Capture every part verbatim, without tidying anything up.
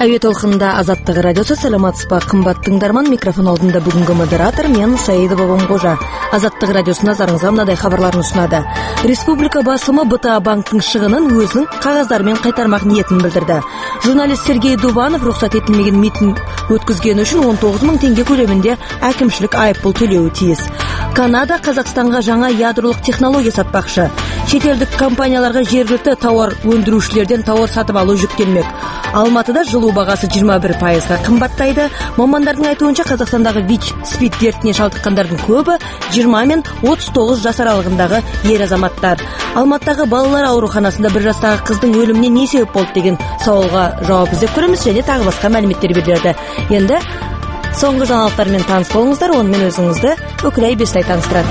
Әуе толқынында Азаттық радиосы. Саламатсызба қымбат тыңдарман, микрофон алдында бүгінгі модератор мен Саидова Бомғожа. Азаттық радиосы назарыңызға мынадай хабарларын ұсынады. Республика басылымы БТА банктың шығынын өзінің қағаздарымен қайтармақ ниетін білдірді. Журналист Сергей Дуванов рұқсат етілмеген митинг өткізгені үшін он тоғыз мың теңге көлемінде әкімшілік айыппұл төлеуі тиіс. Канада Қазақстанға жаңа ядролық технология сатпақшы. Шетелдік компанияларға жергілікті тауар өндірушілерден тауар сатып алу жүктелмек. Алматыда жылу бағасы жиырма бір пайызға қымбаттайды. Мамандардың айтуынша Қазақстандағы ВИЧ спид дертіне шалдыққандардың көбі жиырма мен отыз тоғыз жас аралығындағы ер азаматтар. Алматыдағы балалар ауруханасында бір жастағы қыздың өліміне не себеп болды деген сауалға жауап іздеп көреміз, және тағы басқа мәліметтер беріледі. Енді соңғы жаңалықтармен таныс болыңыздар, онымен өзіңізді Өкілай Бестай таныстырады.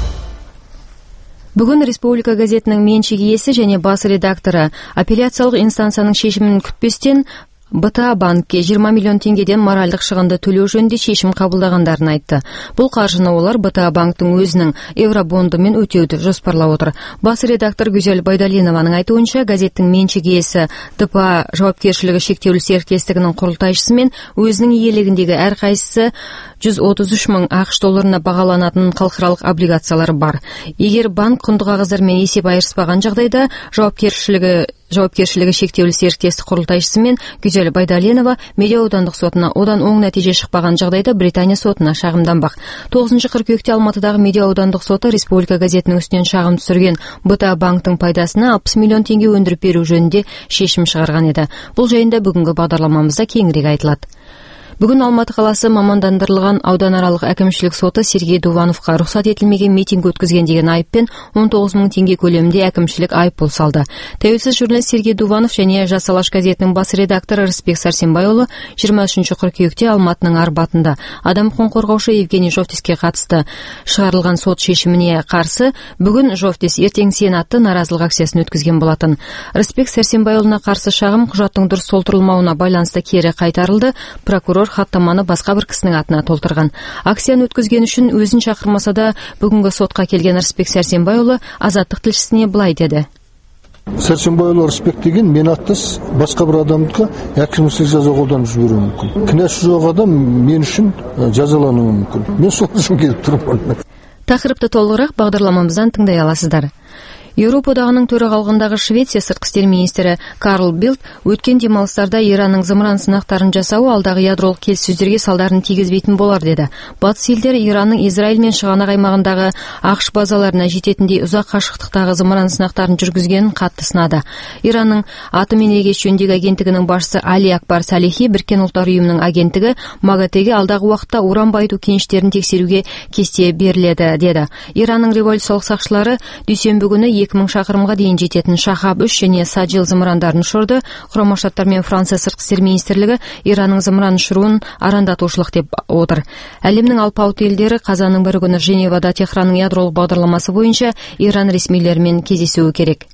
Бүгін Республика газетінің меншік иесі және бас редакторы апелляциялық инстанцияның шешімін күтпестен БТА банкке жиырма миллион теңгеден моральдық шығынды төлеу жөнінде шешім қабылдағандарын айтты. Бұл қаржыны олар БТА банктың өзінің евробондымен өтеуді жоспарлап отыр. Бас редактор Гүзел Байдалинованың айтуынша, газеттің меншік иесі ДПА жауапкершілігі шектеулі серіктестігінің құрылтайшысы мен өзінің иелігіндегі әрқайсысы жүз отыз үш мың ақш долларына бағаланатын халықаралық облигациялары бар. Егер банк құнды қағаздармен есеп айырыспаған жағдайда, жауапкершілігі жауапкершілігі шектеулі серіктестік құрылтайшысы мен Гүзел Байдалинова Медеу аудандық сотына, одан оң нәтиже шықпаған жағдайда Британия сотына шағымданбақ. тоғызыншы қыркүйекте Алматыдағы Медеу аудандық соты Республика газетінің үстінен шағым түсірген БТА банктың пайдасына алпыс миллион теңге өндіріп беру жөнінде шешім шығарған еді. Бұл жайында бүгінгі бағдарламамызда кеңірек айтылады. Бүгін Алматы қаласы мамандандырылған ауданаралық әкімшілік соты Сергей Дувановқа рұқсат етілмеген митинг өткізген деген айыппен он тоғыз мың теңге көлемінде әкімшілік айыппұл салды. Тәуелсіз журналист Сергей Дуванов және Жас Алаш газетінің бас редакторы Рысбек Сәрсенбайұлы жиырма үшінші қыркүйекте Алматының Арбатында адам құқығын қорғаушы Евгений Жовтиске қатысты шығарылған сот шешіміне қарсы бүгін Жовтис ертең сенатты наразылық акциясын өткізген болатын. Рысбек Сәрсенбайұлына қарсы шағым құжаттың дұрыс толтырылмауына байланысты кері қайтарылды. Прокурор хаттаманы басқа бір кісінің атына толтырған. Акцияны өткізген үшін өзін шақырмаса да бүгінгі сотқа келген Рысбек Сәрсенбайұлы Азаттық тілшісіне былай деді. Сәрсенбайұлы Рысбек деген мен аттас басқа бір адамдыққа әкімшілік жаза қолданып жіберуі мүмкін. Кінәсі жоқ адам мен үшін жазалануы мүмкін. Мен сол үшін келіп тұрмын. Тақырыпты толығырақ бағдарламамыздан тыңдай аласыздар. Еуропа одағының төрағалығындағы Швеция сыртқы істер министрі Карл Билт өткен демалыстарда Иранның зымыран сынақтарын жасауы алдағы ядролық келіссөздерге салдарын тигізбейтін болар деді. Батыс елдері Иранның Израиль мен шығанақ аймағындағы ақш базаларына жететіндей ұзақ қашықтықтағы зымыран сынақтарын жүргізгенін қатты сынады. Иранның атом энергиясы жөніндегі агенттігінің басшысы Али Акбар Салихи Біріккен ұлттар ұйымының агенттігі МАГАТЭге алдағы уақытта уран байыту кеніштерін тексеруге кесте беріледі деді. Иранның революциялық сақшылары дүйсенбі күні екі мың шақырымға дейін жететін Шахаб үш және Саджил зымырандарын ұшырды. Құрама Штаттар мен Франция сыртқы істер министрлігі Иранның зымыран ұшыруын арандатушылық деп отыр. Әлемнің алпауыт елдері қазанның бір күні Женевада Техранның ядролық бағдарламасы бойынша Иран ресмилерімен кездесуі керек.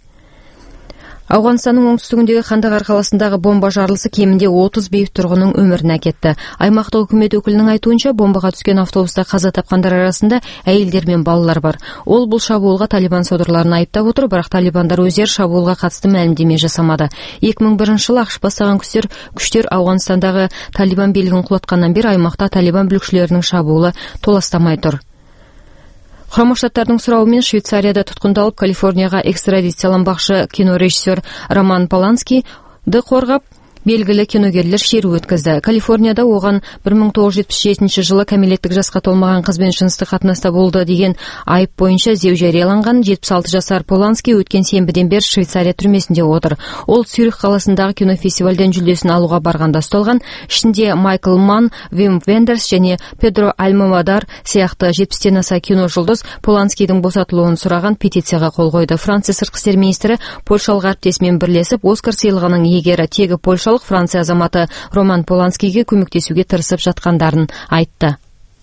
Ауғанстанның оңтүстігіндегі Қандағар қаласындағы бомба жарылысы кемінде отыз бейбіт тұрғынның өмірін әкетті. Аймақтық үкімет өкілінің айтуынша, бомбаға түскен автобуста қаза тапқандар арасында әйелдер мен балалар бар. Ол бұл шабуылға Талибан содырларын айыптап отыр, бірақ Талибандар өздері шабуылға қатысты мәлімдеме жасамады. екі мың бірінші жылы ақш бастаған күштер, күштер Ауғанстандағы Талибан билігін құлатқаннан бері аймақта Талибан бүлікшілерінің шабуылы толастамай тұр. Құрама Штаттардың сұрауымен Швейцарияда тұтқындалып Калифорнияға экстрадицияланбақшы кинорежиссер Роман Полански ды қорғап белгілі киногерлер шеру өткізді. Калифорнияда оған бір мың тоғыз жүз жетпіс жетінші жылы кәмелеттік жасқа толмаған қызбен жыныстық қатынаста болды деген айып бойынша іздеу жарияланған жетпіс алты жасар Полански өткен сенбіден бері Швейцария түрмесінде отыр. Ол Цюрих қаласындағы кинофестивальден жүлдесін алуға барғанда ұсталған. Ішінде Майкл Манн, Вим Вендерс және Педро Альмовадар сияқты жетпістен аса кино жұлдыз Поланскийдің босатылуын сұраған петицияға қол қойды. Франция сыртқы істер министрі Польшалық әріптесімен бірлесіп Оскар сыйлығының иегері тегі Польша Франция азаматы Роман Поланскийге көмектесуге тырысып жатқандарын айтты.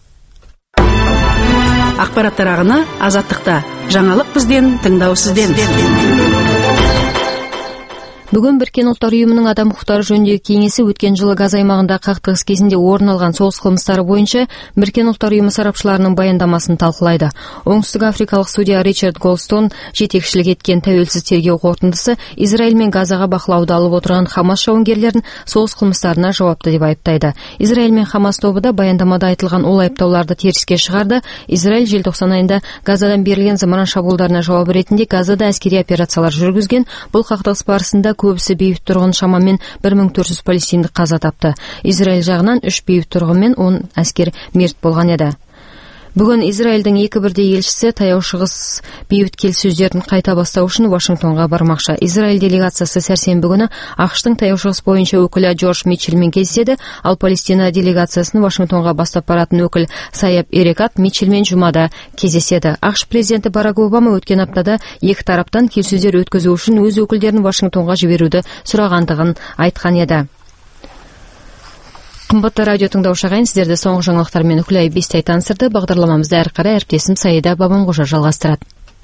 Ақпараттар ағыны Азаттықта. Жаңалық бізден, тыңдау сізден. Бүгін Біріккен ұлттар ұйымының адам құқықтары жөніндегі кеңесі өткен жылы Газа аймағында қақтығыс кезінде орын алған соғыс қылмыстары бойынша Біріккен ұлттар ұйымы сарапшыларының баяндамасын талқылайды. Оңтүстік африкалық судья Ричард Голстон жетекшілік еткен тәуелсіз тергеу қорытындысы Израиль мен Газаға бақылауды алып отырған Хамас жауынгерлерін соғыс қылмыстарына жауапты деп айыптайды. Израиль мен Хамас тобы да баяндамада айтылған ол айыптауларды теріске шығарды. Израиль желтоқсан айында Газадан берілген зымыран шабуылдарына жауап ретінде Газада әскери операциялар жүргізген. Бұл қақтығыс барысында көбісі бейбіт тұрғын, шамамен бір мың төрт жүз палестиндік қаза тапты. Израиль жағынан үш бейбіт тұрғын мен он әскер мерт болған еді. Бүгін Израильдің екі бірдей елшісі таяу шығыс бейбіт келіссөздерін қайта бастау үшін Вашингтонға бармақшы. Израиль делегациясы сәрсенбі күні ақш-тың таяу шығыс бойынша өкілі Джордж Митчелмен кездеседі, ал Палестина делегациясын Вашингтонға бастап баратын өкіл Саяб Эрекат Митчелмен жұмада кездеседі. ақш президенті Барак Обама өткен аптада екі тараптан келіссөздер өткізу үшін өз өкілдерін Вашингтонға жіберуді сұрағандығын айтқан еді. Қымбатты радио тыңдаушы ағайын, сіздерді соңғы жаңалықтармен Үкілай Бестай таныстырды. Бағдарламамызды әрі қарай әріптесім Саида Бабанқожа жалғастырады.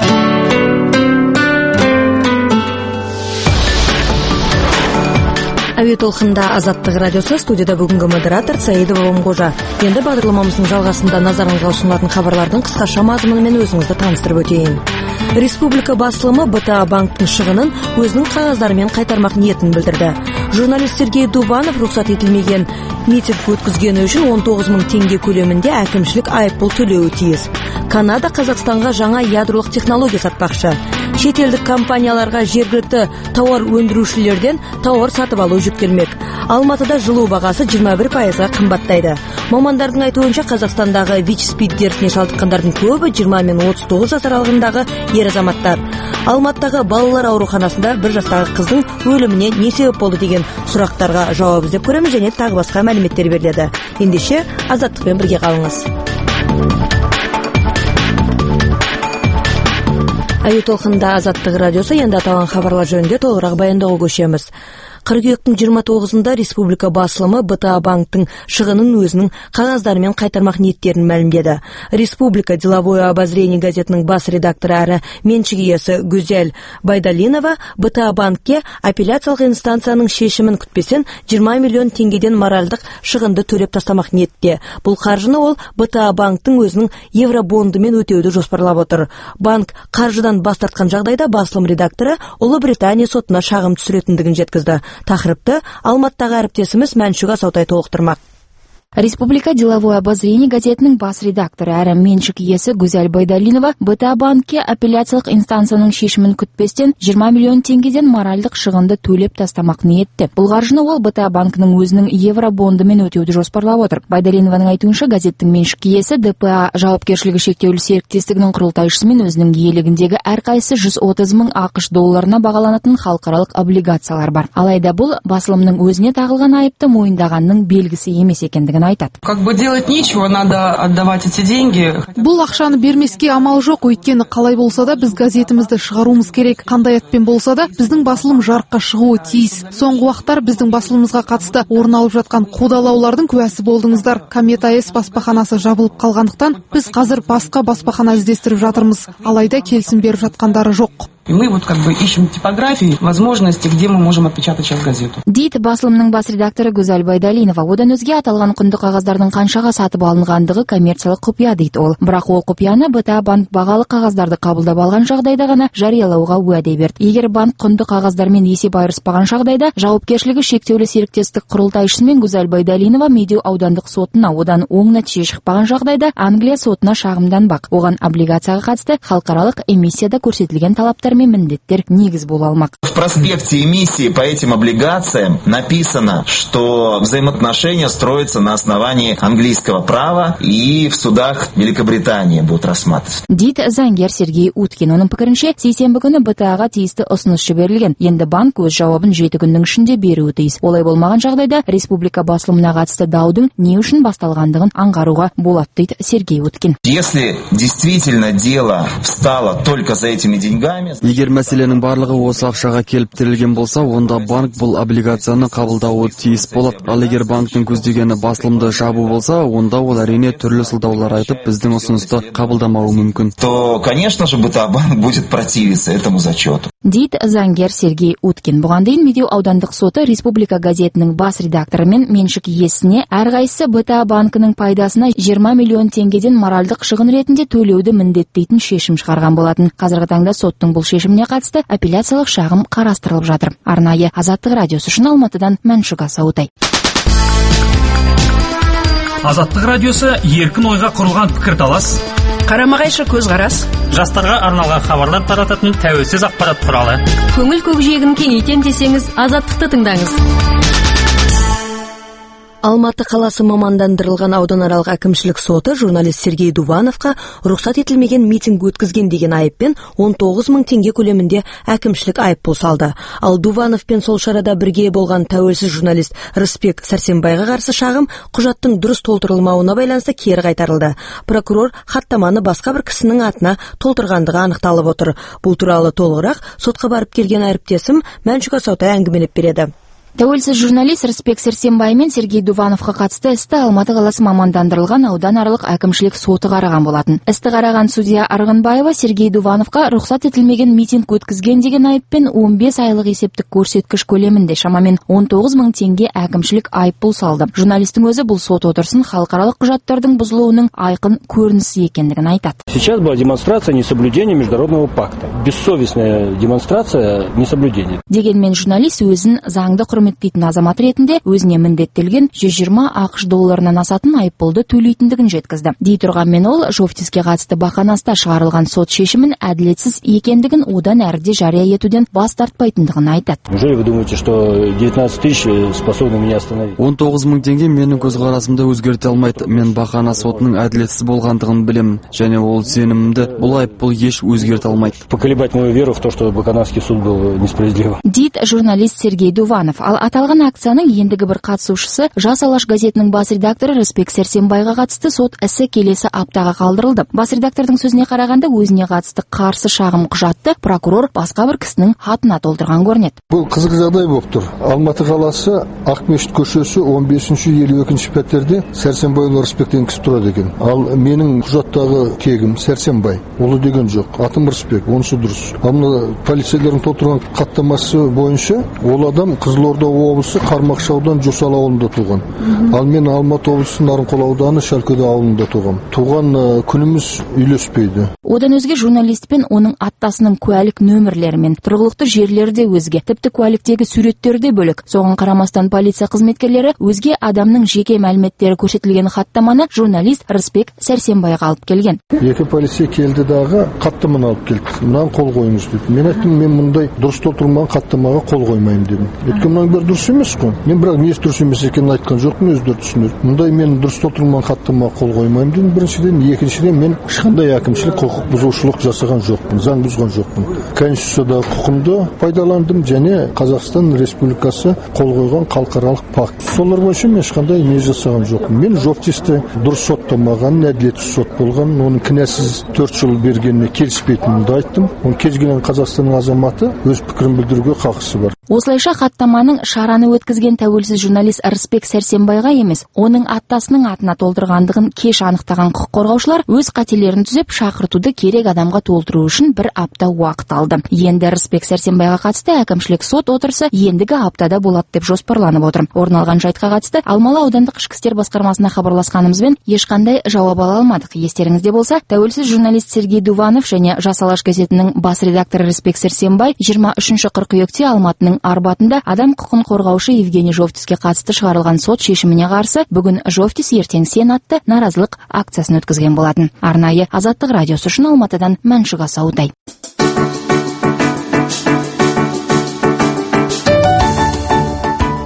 Әуе толқында Азаттық радиосы, студияда бүгінгі модератор Саида Бабанқожа. Енді бағдарламамыздың жалғасында назарыңызға ұсынылатын хабарлардың қысқаша мазмұнымен өзіңізді таныстырып өтейін. Республика басылымы бэ тэ а банктың шығынын өзінің қағаздарымен қайтармақ ниетін білдірді. Журналист Сергей Дубанов рұқсат етілмеген митинг өткізгені үшін он тоғыз мың теңге көлемінде әкімшілік айыппұл төлеуі тиіс. Канада Қазақстанға жаңа ядролық технология сатпақшы. Шетелдік компанияларға жергілікті тауар өндірушілерден тауар сатып алу жүктелмек. Алматыда жылу бағасы жиырма бір пайызға қымбаттайды. Мамандардың айтуынша Қазақстандағы ВИЧ-СПИД дертіне шалдыққандардың көбі жиырма мен отыз тоғыз жас аралығындағы ер азаматтар. Алматыдағы балалар ауруханасында бір жастағы қыздың өліміне не себеп болды деген сұрақтарға жауап іздеп көреміз, және тағы басқа мәліметтер беріледі. Ендеше Азаттықпен бірге қалыңыз. Әуе толқында Азаттық радиосы, енді аталған хабарлар жөнінде толығырақ баяндауға көшеміз. Қыркүйектің жиырма тоғызында Республика басылымы бэ тэ а банктың шығынын өзінің қағаздарымен қайтармақ ниеттерін мәлімдеді. Республика деловое обозрение газетінің бас редакторы әрі меншік иесі Гүзел Байдалинова бэ тэ а банкке апелляциялық инстанцияның шешімін күтпестен жиырма миллион теңгеден моральдық шығынды төлеп тастамақ ниетте. Бұл қаржыны ол бэ тэ а банктың өзінің евробондымен өтеуді жоспарлап отыр. Банк қаржыдан бас тартқан жағдайда басылым редакторы Ұлыбритания сотына шағым түсіретіндігін жеткізді. Тақырыпты Алматтағы әріптесіміз Мәншүк Асаутай толықтырмақ. Республика деловое обозрение газетінің бас редакторы әрі меншік иесі Гүзел Байдалинова бэ тэ а банкке апелляциялық инстанцияның шешімін күтпестен жиырма миллион теңгеден моральдық шығынды төлеп тастамақ ниетте. Бұл қаржыны ол бэ тэ а банкінің өзінің евробондымен өтеуді жоспарлап отыр. Байдалинованың айтуынша, газеттің меншік иесі дэ пэ а жауапкершілігі шектеулі серіктестігінің құрылтайшысымен өзінің иелігіндегі әрқайсысы жүз отыз мың ақш долларына бағаланатын халықаралық облигациялар бар. Алайда бұл басылымның өзіне тағылған айыпты мойындағанның белгісі емес екендігін айтады. Как бы делать нечего, надо отдавать эти деньги. Бұл ақшаны бермеске амал жоқ, өйткені қалай болса да біз газетімізді шығаруымыз керек. Қандай атпен болса да біздің басылым жарыққа шығуы тиіс. Соңғы уақыттар біздің басылымымызға қатысты орын алып жатқан қудалаулардың куәсі болдыңыздар. Комета эс баспаханасы жабылып қалғандықтан біз қазір басқа баспахана іздестіріп жатырмыз. Алайда келісім беріп жатқандары жоқ. И мы вот как бы ищем типографии, возможности, где мы можем отпечатать сейчас газету. Дейді басылымның бас редакторы Гүзел Байдалинова. Одан өзге аталған құнды қағаздардың қаншаға сатып алынғандығы коммерциялық құпия дейді ол. Бірақ ол құпияны бэ тэ а банк бағалы қағаздарды қабылдап алған жағдайда ғана жариялауға уәде берді. Егер банк құнды қағаздармен есеп айырыспаған жағдайда, жауапкершілігі шектеулі серіктестік құрылтайшысымен Гүзел Байдалинова Медеу аудандық сотына, одан оң нәтиже шықпаған жағдайда Англия сотына шағымданбақ. Оған облигацияға қатысты халықаралық эмиссияда көрсетілген талаптар міндеттер негіз бола алмақ. В проспекте эмиссии по этим облигациям написано, что взаимоотношения строятся на основании английского права и в судах Великобритании будут рассматриваться. Дейді заңгер Сергей Уткин. Оның пікірінше, сейсенбі күні бэ тэ а-ға тиісті ұсыныс жіберілген. Енді банк өз жауабын жеті күннің ішінде беруі тиіс. Олай болмаған жағдайда республика басылымына қатысты даудың не үшін басталғандығын аңғаруға болады, дейді Сергей Уткин. Если действительно дело встало только за этими деньгами, Егер мәселенің барлығы осы ақшаға келіп тірелген болса, онда банк бұл облигацияны қабылдауы тиіс болады. Ал егер банктың көздегені басылымды жабу болса, онда ол әрине түрлі сылтаулар айтып біздің ұсынысты қабылдамауы мүмкін. То, конечно же, БТА-банк будет противиться этому зачету. Дейді заңгер Сергей Уткин. Бұған дейін Медеу аудандық соты Республика газетінің бас редакторы мен меншік иесіне әрқайсысы БТА банкінің пайдасына жиырма миллион теңгеден моральдық шығын ретінде төлеуді міндеттейтін шешім шығарған болатын. Қазіргі таңда соттың бұл шешіміне қатысты апелляциялық шағым қарастырылып жатыр. Арнайы Азаттық радиосы үшін Алматыдан Мәншүк Асаутай. Азаттық радиосы еркін ойға құрылған пікірталас, қарама-қайшы көзқарас, жастарға арналған хабарлар тарататын тәуелсіз ақпарат құралы. Көңіл көкжиегін кеңейтем десеңіз, Азаттықты тыңдаңыз. Алматы қаласы мамандандырылған ауданаралық әкімшілік соты журналист Сергей Дувановқа рұқсат етілмеген митинг өткізген деген айыппен он тоғыз мың теңге көлемінде әкімшілік айыппұл салды. Ал Дувановпен сол шарада бірге болған тәуелсіз журналист Рысбек Сәрсенбайға қарсы шағым құжаттың дұрыс толтырылмауына байланысты кері қайтарылды. Прокурор хаттаманы басқа бір кісінің атына толтырғандығы анықталып отыр. Бұл туралы толығырақ сотқа барып келген әріптесім Мәншүк Асаутай әңгімелеп береді. Тәуелсіз журналист Рысбек Сәрсенбай мен Сергей Дувановқа қатысты істі Алматы қаласы мамандандырылған ауданаралық әкімшілік соты қараған болатын. Істі қараған судья Арғынбаева Сергей Дувановқа рұқсат етілмеген митинг өткізген деген айыппен он бес айлық есептік көрсеткіш көлемінде шамамен он тоғыз мың теңге әкімшілік айыппұл салды. Журналистің өзі бұл сот отырысын халықаралық құжаттардың бұзылуының айқын көрінісі екендігін айтады. Сейчас была демонстрация несоблюдения международного пакта. Бессовестная демонстрация несоблюдения. Дегенмен журналист өзін заңды құрметтейтін азамат ретінде өзіне міндеттелген жүз жиырма ақш долларынан асатын айыппұлды төлейтіндігін жеткізді. Дей тұрғанмен ол Жовтиске қатысты бақанаста шығарылған сот шешімін әділетсіз екендігін одан әріде жария етуден бас тартпайтындығын айтады. Неужели вы думаете, что девятнадцать тысяч способны меня остановить? он тоғыз мың теңге менің көзқарасымды өзгерте алмайды. Мен бақана сотының әділетсіз болғандығын білемін, және ол сенімімді бұл айыппұл еш өзгерте алмайды. Поколебать мою веру в то, что Баканавский суд был несправедлив. Дейді журналист Сергей Дуванов. Ал аталған акцияның ендігі бір қатысушысы Жас Алаш газетінің бас редакторы Рысбек Сәрсенбайға қатысты сот ісі келесі аптаға қалдырылды. Бас редактордың сөзіне қарағанда өзіне қатысты қарсы шағым құжатты прокурор басқа бір кісінің хатына толтырған көрінеді. Бұл қызық жағдай болып тұр. Алматы қаласы Ақмешіт көшесі он бесінші елу екінші пәтерде Сәрсенбайұлы Рысбек деген кісі тұрады екен. Ал менің құжаттағы тегім Сәрсенбай. Ұлы деген жоқ. Атым Рысбек. Онысы дұрыс. Ал мына полицейлердің толтырған хаттамасы бойынша ол адам Қызылорда облысы Қармақшы ауданы Жосал ауылында туған. Ал мен Алматы облысы Нарынқол ауданы Шалкөде ауылында туғам. Туған күніміз үйлеспейді. Одан өзге журналистпен оның аттасының куәлік нөмірлері мен тұрғылықты жерлері де өзге, тіпті куәліктегі суреттері де бөлек. Соған қарамастан полиция қызметкерлері өзге адамның жеке мәліметтері көрсетілген хаттаманы журналист Рысбек Сәрсенбайға алып келген. Екі полиция келді дағы хаттаманы алып келді. Мынаны қол қойыңыз деді. Мен айттым, мен мұндай дұрыс толтырылмаған хаттамаға қол қоймаймын дедім. Өйткені мынаның бәрі дұрыс емес қой. Мен бірақ несі дұрыс емес екенін айтқан жоқпын, өздері түсінеді. Мұндай мен дұрыс толтырылмаған хаттамаға қол қоймаймын дедім. Біріншіден, екіншіден мен ешқандай әкімшілік құқық бұзушылық жасаған жоқпын, заң бұзған жоқпын. Конституциядағы құқымды пайдаландым және Қазақстан Республикасы қол қойған халықаралық пакт. Солар бойынша мен ешқандай не жасаған жоқпын. Мен Жовтисте дұрыс соттамаған, әділетсіз сот болған, оның кінәсіз төрт жыл бергеніне келіспейтінімді айттым. Оның кез келген Қазақстанның азаматы өз пікірін білдіруге хақысы бар. Осылайша хаттаманың шараны өткізген тәуелсіз журналист Рысбек Сәрсенбайға емес, оның аттасының атына толтырғандығын кеш анықтаған құқық қорғаушылар өз қателерін түзеп шақыртуды керек адамға толтыру үшін бір апта уақыт алды. Енді Рысбек Сәрсенбайға қатысты әкімшілік сот отырысы ендігі аптада болады деп жоспарланып отыр. Орын алған жайтқа қатысты Алмалы аудандық ішкі істер басқармасына хабарласқанымызбен ешқандай жауап ала алмадық. Естеріңізде болса, тәуелсіз журналист Сергей Дуванов және Жас Алаш газетінің бас редакторы Рысбек Сәрсенбай жиырма үшінші қыркүйекте Алматының Арбатында адам құқын қорғаушы Евгений Жовтиске қатысты шығарылған сот шешіміне қарсы бүгін Жовтис ертең сен атты наразылық акциясын өткізген болатын. Арнайы Азаттық радиосы үшін Алматыдан Мәншүк Асаутай.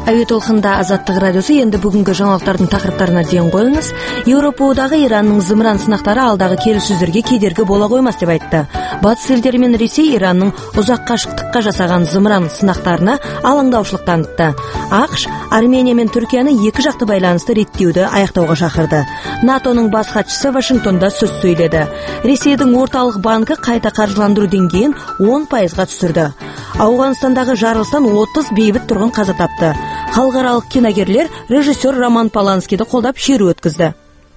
Әуе толқында Азаттық радиосы. Енді бүгінгі жаңалықтардың тақырыптарына ден қойыңыз. Еуропа одағы Иранның зымыран сынақтары алдағы келіссөздерге кедергі бола қоймас деп айтты. Батыс елдері мен Ресей Иранның ұзақ қашықтыққа жасаған зымыран сынақтарына алаңдаушылық танытты. ақш Армения мен Түркияны екі жақты байланысты реттеуді аяқтауға шақырды. натоның бас хатшысы Вашингтонда сөз сөйледі. Ресейдің орталық банкі қайта қаржыландыру деңгейін он пайызға түсірді. Ауғанстандағы жарылыстан отыз бейбіт тұрғын қаза тапты. Халықаралық киногерлер режиссер Роман Поланскийді қолдап шеру өткізді.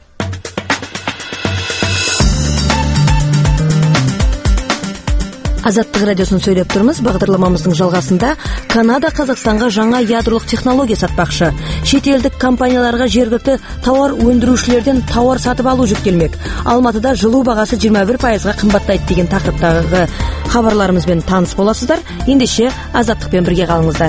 Азаттық радиосын сөйлеп тұрмыз. Бағдарламамыздың жалғасында Канада Қазақстанға жаңа ядролық технология сатпақшы. Шетелдік компанияларға жергілікті тауар өндірушілерден тауар сатып алу жүктелмек. Алматыда жылу бағасы жиырма бір пайызға қымбаттайды деген тақырыптағы хабарларымызбен таныс боласыздар. Ендеше Азаттықпен бірге қалыңыздар.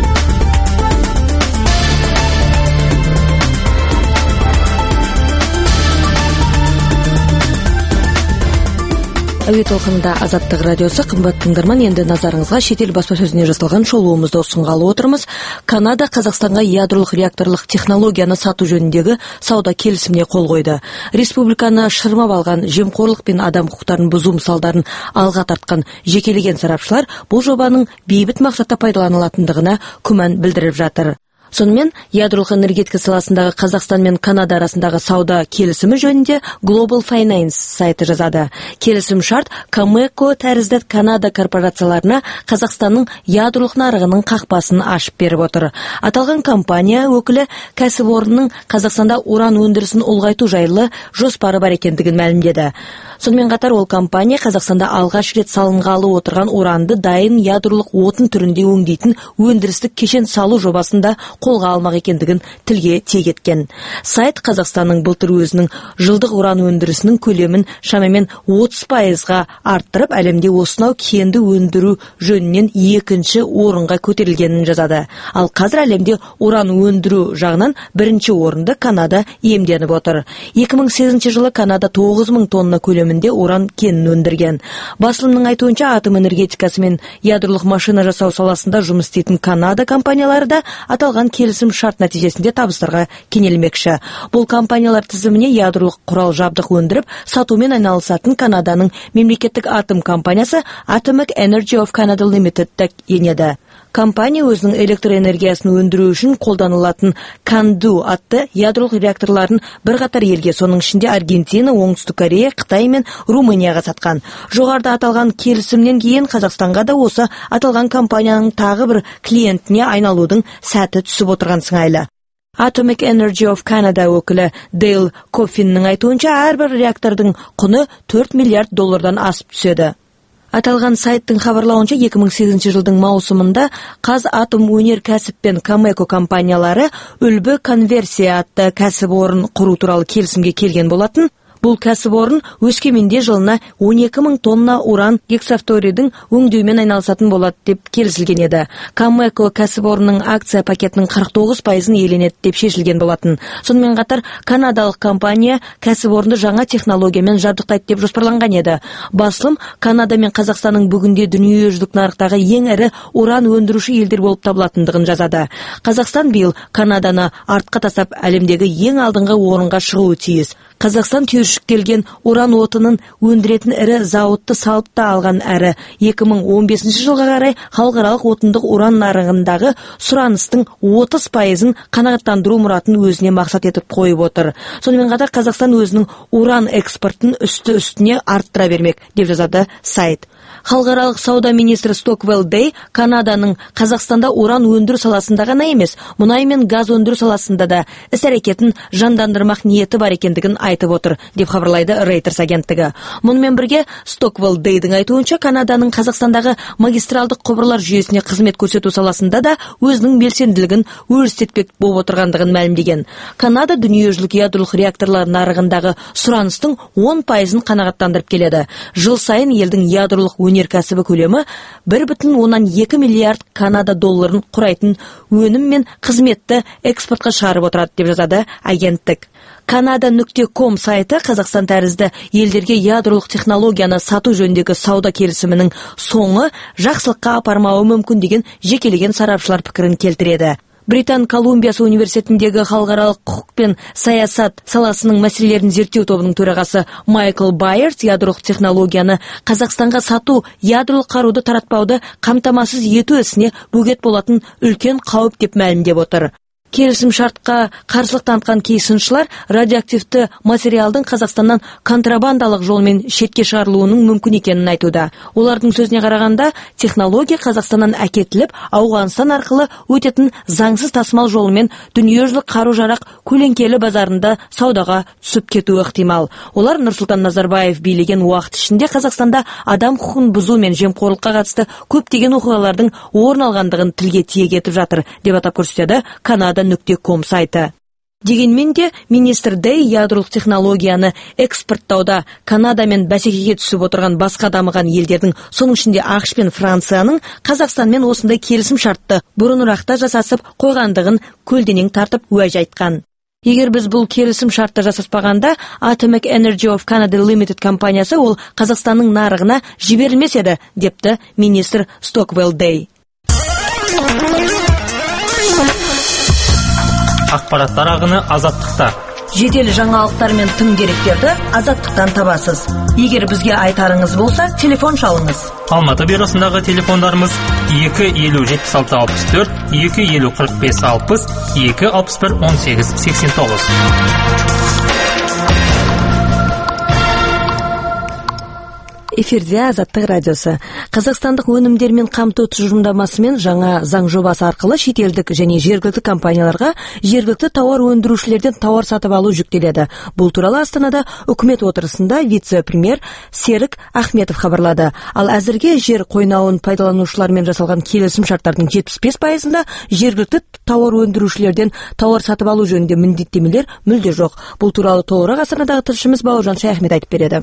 Әуе толқында Азаттық радиосы. Қымбатты тыңдарман, енді назарыңызға шетел баспасөзіне жасалған шолуымызды ұсынғалы отырмыз. Канада Қазақстанға ядролық реакторлық технологияны сату жөніндегі сауда келісіміне қол қойды. Республиканы шырмап алған жемқорлық пен адам құқықтарын бұзу мысалдарын алға тартқан жекелеген сарапшылар бұл жобаның бейбіт мақсатта пайдаланылатындығына күмән білдіріп жатыр. Сонымен ядролық энергетика саласындағы Қазақстан мен Канада арасындағы сауда келісімі жөнінде Global Finance сайты жазады. Келісім шарт Камеко тәрізді Канада корпорацияларына Қазақстанның ядролық нарығының қақпасын ашып беріп отыр. Аталған компания өкілі кәсіпорынның Қазақстанда уран өндірісін ұлғайту жайлы жоспары бар екендігін мәлімдеді. Сонымен қатар ол компания Қазақстанда алғаш рет салынғалы отырған уранды дайын ядролық отын түрінде өңдейтін өндірістік кешен салу жобасында қолға алмақ екендігін тілге тиек еткен. Сайт Қазақстанның былтыр өзінің жылдық уран өндірісінің көлемін шамамен отыз пайызға арттырып, әлемде осынау кенді өндіру жөнінен екінші орынға көтерілгенін жазады. Ал қазір әлемде уран өндіру жағынан бірінші орынды Канада иемденіп отыр. екі мың сегізінші жылы Канада тоғыз мың тонна көлемінде уран кенін өндірген. Басылымның айтуынша атом энергетикасы мен ядролық машина жасау саласында жұмыс істейтін Канада компаниялары да аталған келісім шарт нәтижесінде табыстарға кенелмекші. Бұл компаниялар тізіміне ядролық құрал жабдық өндіріп, сатумен айналысатын Канаданың мемлекеттік атом компаниясы Atomic Energy of Canada Limited енеді. Компания өзінің электроэнергиясын өндіру үшін қолданылатын Канду атты ядролық реакторларын бірқатар елге, соның ішінде Аргентина, Оңтүстік Корея, Қытай мен Румынияға сатқан. Жоғарыда аталған келісімнен кейін Қазақстанға да осы аталған компанияның тағы бір клиентіне айналудың сәті түсіп отырған сыңайлы. Atomic Energy of Canada өкілі Дейл Коффиннің айтуынша әрбір реактордың құны төрт миллиард доллардан асып түседі. Аталған сайттың хабарлауынша екі мың сегізінші жылдың маусымында Қазатомөнеркәсіп пен Камеко компаниялары үлбі конверсия атты кәсіпорын құру туралы келісімге келген болатын. Бұл кәсіпорын Өскеменде жылына он екі мың тонна уран гексафторидың өңдеумен айналысатын болады деп келісілген еді. Камеко кәсіпорынның акция пакетінің қырық тоғыз пайызын иеленеді деп шешілген болатын. Сонымен қатар канадалық компания кәсіпорынды жаңа технологиямен жабдықтайды деп жоспарланған еді. Басылым Канада мен Қазақстанның бүгінде дүниежүзілік нарықтағы ең ірі уран өндіруші елдер болып табылатындығын жазады. Қазақстан биыл Канаданы артқа тастап әлемдегі ең алдыңғы орынға шығуы тиіс. Қазақстан түйіршіктелген уран отынын өндіретін ірі зауытты салып та алған әрі екі мың он бесінші жылға қарай халықаралық отындық уран нарығындағы сұраныстың отыз пайызын қанағаттандыру мұратын өзіне мақсат етіп қойып отыр. Сонымен қатар Қазақстан өзінің уран экспортын үсті-үстіне арттыра бермек деп жазады сайт. Халықаралық сауда министрі Стоквелл Дэй Канаданың Қазақстанда уран өндіру саласында ғана емес, мұнай мен газ өндіру саласында да іс-әрекетін жандандырмақ ниеті бар екендігін айтып отыр, деп хабарлайды Reuters агенттігі. Мұнымен бірге Стоквелл Дэйдің айтуынша Канаданың Қазақстандағы магистралдық құбырлар жүйесіне қызмет көрсету саласында да өзінің белсенділігін өрістетпек болып отырғандығын мәлімдеген. Канада дүниежүзілік ядролық реакторлар нарығындағы сұраныстың он пайызын қанағаттандырып келеді. Жыл сайын елдің ядролық өнеркәсібі көлемі бір бүтін оннан екі миллиард Канада долларын құрайтын өнім мен қызметті экспортқа шығарып отырады деп жазады агенттік. Канада нүкте ком сайты Қазақстан тәрізді елдерге ядролық технологияны сату жөніндегі сауда келісімінің соңы жақсылыққа апармауы мүмкін деген жекелеген сарапшылар пікірін келтіреді. Британ Колумбиясы университетіндегі халықаралық құқық пен саясат саласының мәселелерін зерттеу тобының төрағасы Майкл Байерс ядролық технологияны Қазақстанға сату, ядролық қаруды таратпауды қамтамасыз ету ісіне бөгет болатын үлкен қауіп деп мәлімдеп отыр. Келісім шартқа қарсылық танытқан кей сыншылар радиоактивті материалдың Қазақстаннан контрабандалық жолмен шетке шығарылуының мүмкін екенін айтуда. Олардың сөзіне қарағанда, технология Қазақстаннан әкетіліп, Ауғанстан арқылы өтетін заңсыз тасымал жолымен дүниежүзілік қару-жарақ көлеңкелі базарында саудаға түсіп кетуі ықтимал. Олар Нұрсұлтан Назарбаев билеген уақыт ішінде Қазақстанда адам құқығын бұзу мен жемқорлыққа қатысты көптеген оқиғалардың орын алғандығын тілге тиек етіп жатыр, деп атап көрсетеді Канада нүкте ком сайты. Дегенмен де министр Дэй ядролық технологияны экспорттауда Канадамен бәсекеге түсіп отырған басқа дамыған елдердің, соның ішінде ақш пен Францияның Қазақстанмен осындай келісім шартты бұрынырақта жасасып қойғандығын көлденең тартып уәж айтқан. Егер біз бұл келісім шартты жасаспағанда, Atomic Energy of Canada Limited компаниясы ол Қазақстанның нарығына жіберілмес еді, депті министр Стоквелл Дэй. Ақпараттар ағыны азаттықта. Жедел жаңалықтар мен тың деректерді азаттықтан табасыз. Егер бізге айтарыңыз болса, телефон шалыңыз. Алматы бюросындағы телефондарымыз екі елу жетпіс алты алпыс төрт, екі елу қырық бес алпыс, екі алпыс бір он сегіз сексен тоғыз. Эфирде Азаттық радиосы. Қазақстандық өнімдермен қамту тұжырымдамасымен жаңа заң жобасы арқылы шетелдік және жергілікті компанияларға жергілікті тауар өндірушілерден тауар сатып алу жүктеледі. Бұл туралы Астанада үкімет отырысында вице-премьер Серік Ахметов хабарлады. Ал әзірге жер қойнауын пайдаланушылармен жасалған келісім шарттардың жетпіс бес пайызында жергілікті тауар өндірушілерден тауар сатып алу жөнінде міндеттемелер мүлде жоқ. Бұл туралы толығырақ Астанадағы тілшіміз Бауыржан Шаяхмет айтып береді.